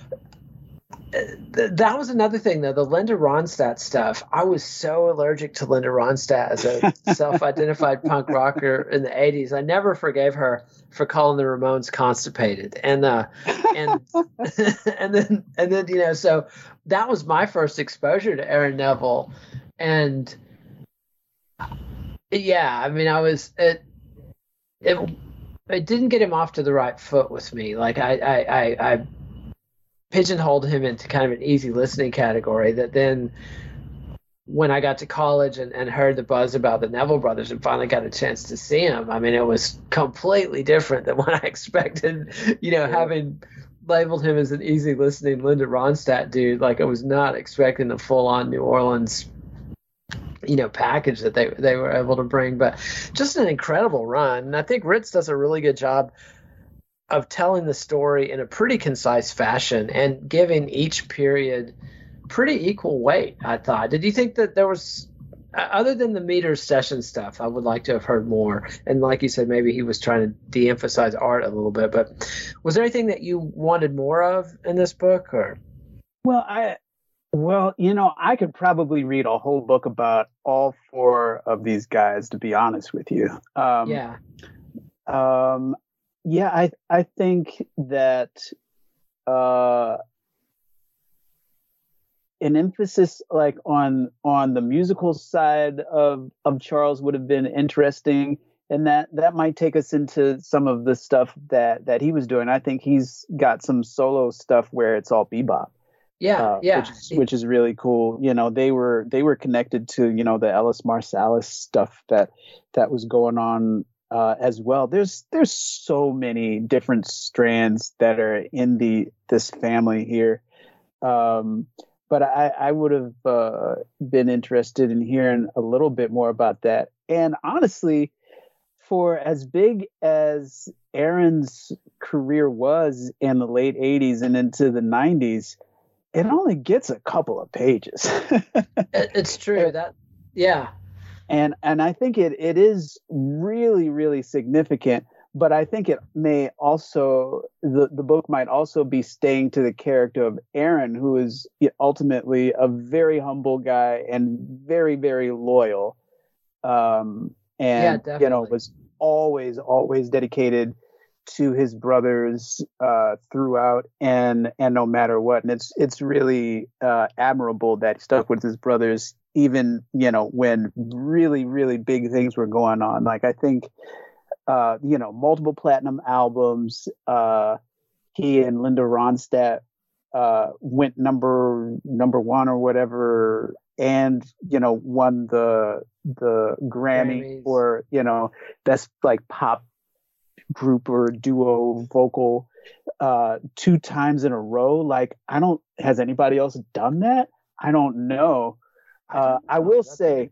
th- that was another thing though. The Linda Ronstadt stuff. I was so allergic to Linda Ronstadt as a self-identified punk rocker in the eighties. I never forgave her for calling the Ramones constipated, and uh, and and then and then you know, so that was my first exposure to Aaron Neville, and yeah, I mean, I was it it it didn't get him off to the right foot with me. Like I I I, I pigeonholed him into kind of an easy listening category that then. When I got to college and, and heard the buzz about the Neville Brothers and finally got a chance to see him, I mean, it was completely different than what I expected, you know, having labeled him as an easy listening Linda Ronstadt dude. Like I was not expecting the full on New Orleans, you know, package that they, they were able to bring, but just an incredible run. And I think Ritz does a really good job of telling the story in a pretty concise fashion and giving each period pretty equal weight, I thought. Did you think that there was, other than the meter session stuff, I would like to have heard more. And like you said, maybe he was trying to de-emphasize Art a little bit, but was there anything that you wanted more of in this book? Or Well, I, well, you know, I could probably read a whole book about all four of these guys, to be honest with you. Um, yeah. Um, yeah, I, I think that, uh, an emphasis like on on the musical side of of Charles would have been interesting, and that that might take us into some of the stuff that that he was doing. I think he's got some solo stuff where it's all bebop. Yeah, uh, yeah, which is, which is really cool. You know, they were they were connected to you know the Ellis Marsalis stuff that that was going on uh, as well. There's there's so many different strands that are in the this family here. Um, But I, I would have uh, been interested in hearing a little bit more about that. And honestly, for as big as Aaron's career was in the late eighties and into the nineties, it only gets a couple of pages. It's true. That, yeah. And and I think it it is really, really significant. But I think it may also, the, the book might also be staying to the character of Aaron, who is ultimately a very humble guy and very, very loyal. Um, and, yeah, you know, was always, always dedicated to his brothers uh, throughout and and no matter what. And it's it's really uh, admirable that he stuck with his brothers, even, you know, when really, really big things were going on. Like, I think... Uh, you know, multiple platinum albums. Uh, he and Linda Ronstadt uh, went number number one or whatever, and you know, won the the Grammy Grammys. for you know best like pop group or duo vocal uh, two times in a row. Like, I don't. Has anybody else done that? I don't know. I, uh, don't know. I will That's say,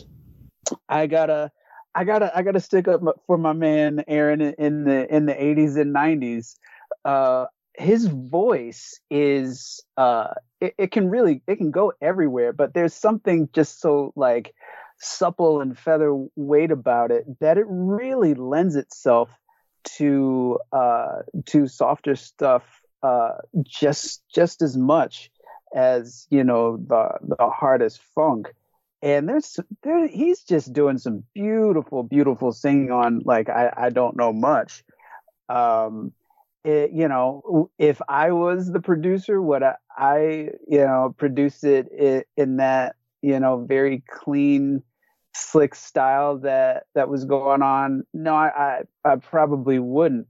I gotta. I gotta, I gotta stick up for my man Aaron in the in the eighties and nineties. Uh, his voice is, uh, it, it can really, it can go everywhere. But there's something just so like supple and featherweight about it that it really lends itself to uh, to softer stuff uh, just just as much as you know the the hardest funk. And there's there, he's just doing some beautiful, beautiful singing on like I, I don't know much. Um, it, you know, if I was the producer, would I, I you know produce it in, in that you know very clean, slick style that that was going on, no, I I, I probably wouldn't.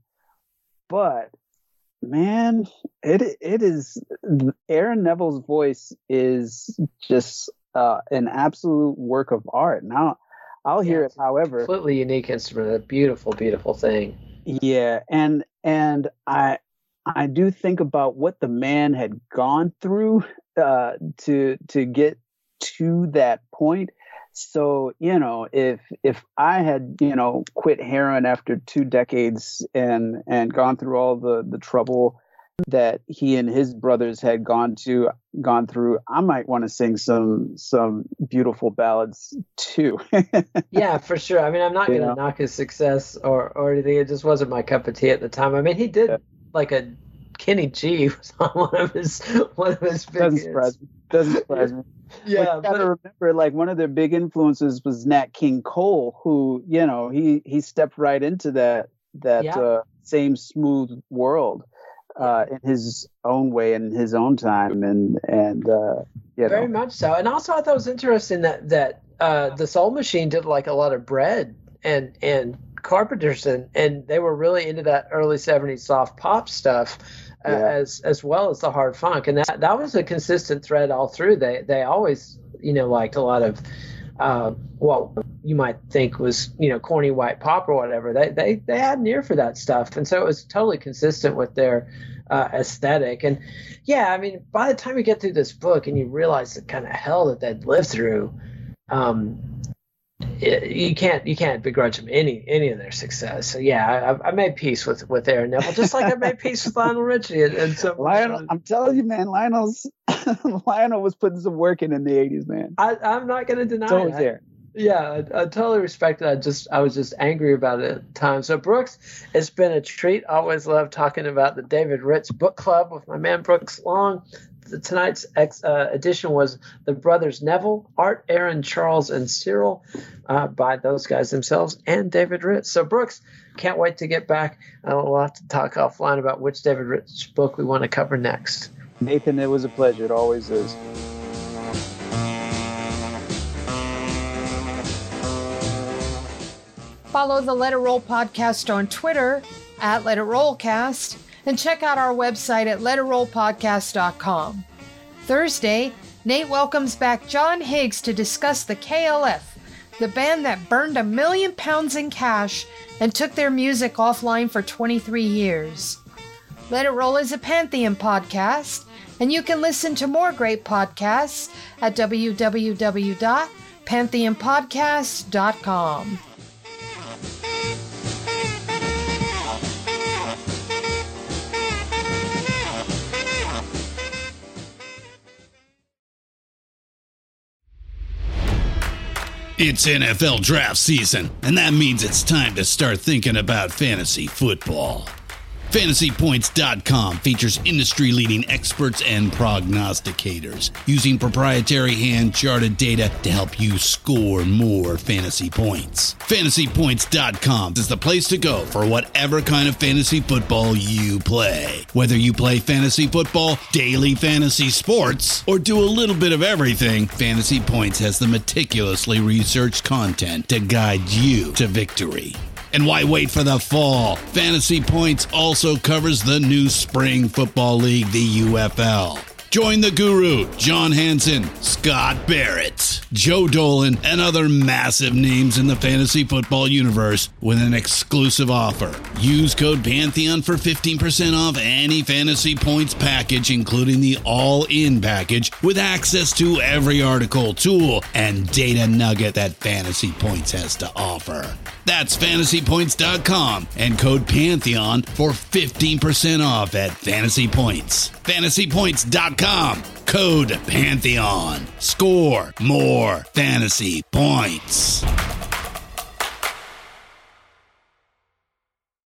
But man, it it is Aaron Neville's voice is just uh, an absolute work of art. Now I'll hear yeah, it, however, completely unique instrument, a beautiful, beautiful thing. Yeah, and and I I do think about what the man had gone through uh, to to get to that point. So, you know, if if I had, you know, quit heroin after two decades and and gone through all the, the trouble that he and his brothers had gone to gone through, I might want to sing some some beautiful ballads too. Yeah, for sure. I mean, I'm not going to knock his success or or anything. It just wasn't my cup of tea at the time. I mean, he did yeah. like a Kenny G was on one of his one of his big Doesn't surprise me. Doesn't surprise me. Yeah, you gotta but, remember, like one of their big influences was Nat King Cole, who, you know, he he stepped right into that that yeah. uh, same smooth world uh, in his own way and his own time, and and uh, you very know. much so. And also, I thought it was interesting that that uh, the Soul Machine did like a lot of Bread and and Carpenters, and and they were really into that early seventies soft pop stuff. Uh, yeah. as as well as the hard funk, and that that was a consistent thread all through. They they always, you know, liked a lot of uh, what you might think was, you know, corny white pop or whatever. They they they had an ear for that stuff, and so it was totally consistent with their uh, aesthetic. And yeah, I mean, by the time you get through this book and you realize the kind of hell that they'd lived through, um, it, you can't you can't begrudge them any any of their success. So yeah, I, I made peace with with Aaron Neville, just like I made peace with Lionel Richie. And, and so Lionel, I'm telling you, man, Lionel's Lionel was putting some work in in the eighties, man. I, I'm not going to deny it's always it. there. I, yeah, I, I totally respect it. I just I was just angry about it at the time. So Brooks, it's been a treat. I always love talking about the David Ritz Book Club with my man Brooks Long. Tonight's ex, uh, edition was the brothers Neville, Art, Aaron, Charles, and Cyril, uh, by those guys themselves, and David Ritz. So, Brooks, can't wait to get back. Uh, we'll have to talk offline about which David Ritz book we want to cover next. Nathan, it was a pleasure. It always is. Follow the Let It Roll podcast on Twitter at Let It Rollcast. And check out our website at let it roll podcast dot com. Thursday, Nate welcomes back John Higgs to discuss the K L F, the band that burned a million pounds in cash and took their music offline for twenty-three years. Let It Roll is a Pantheon podcast, and you can listen to more great podcasts at w w w dot pantheon podcast dot com. It's N F L draft season, and that means it's time to start thinking about fantasy football. Fantasy Points dot com features industry-leading experts and prognosticators using proprietary hand-charted data to help you score more fantasy points. Fantasy Points dot com is the place to go for whatever kind of fantasy football you play. Whether you play fantasy football, daily fantasy sports, or do a little bit of everything, Fantasy Points has the meticulously researched content to guide you to victory. And why wait for the fall? Fantasy Points also covers the new spring football league, the U F L. Join the guru, John Hansen, Scott Barrett, Joe Dolan, and other massive names in the fantasy football universe with an exclusive offer. Use code Pantheon for fifteen percent off any Fantasy Points package, including the all-in package, with access to every article, tool, and data nugget that Fantasy Points has to offer. That's Fantasy Points dot com and code Pantheon for fifteen percent off at Fantasy Points. Fantasy Points dot com, code Pantheon. Score more fantasy points.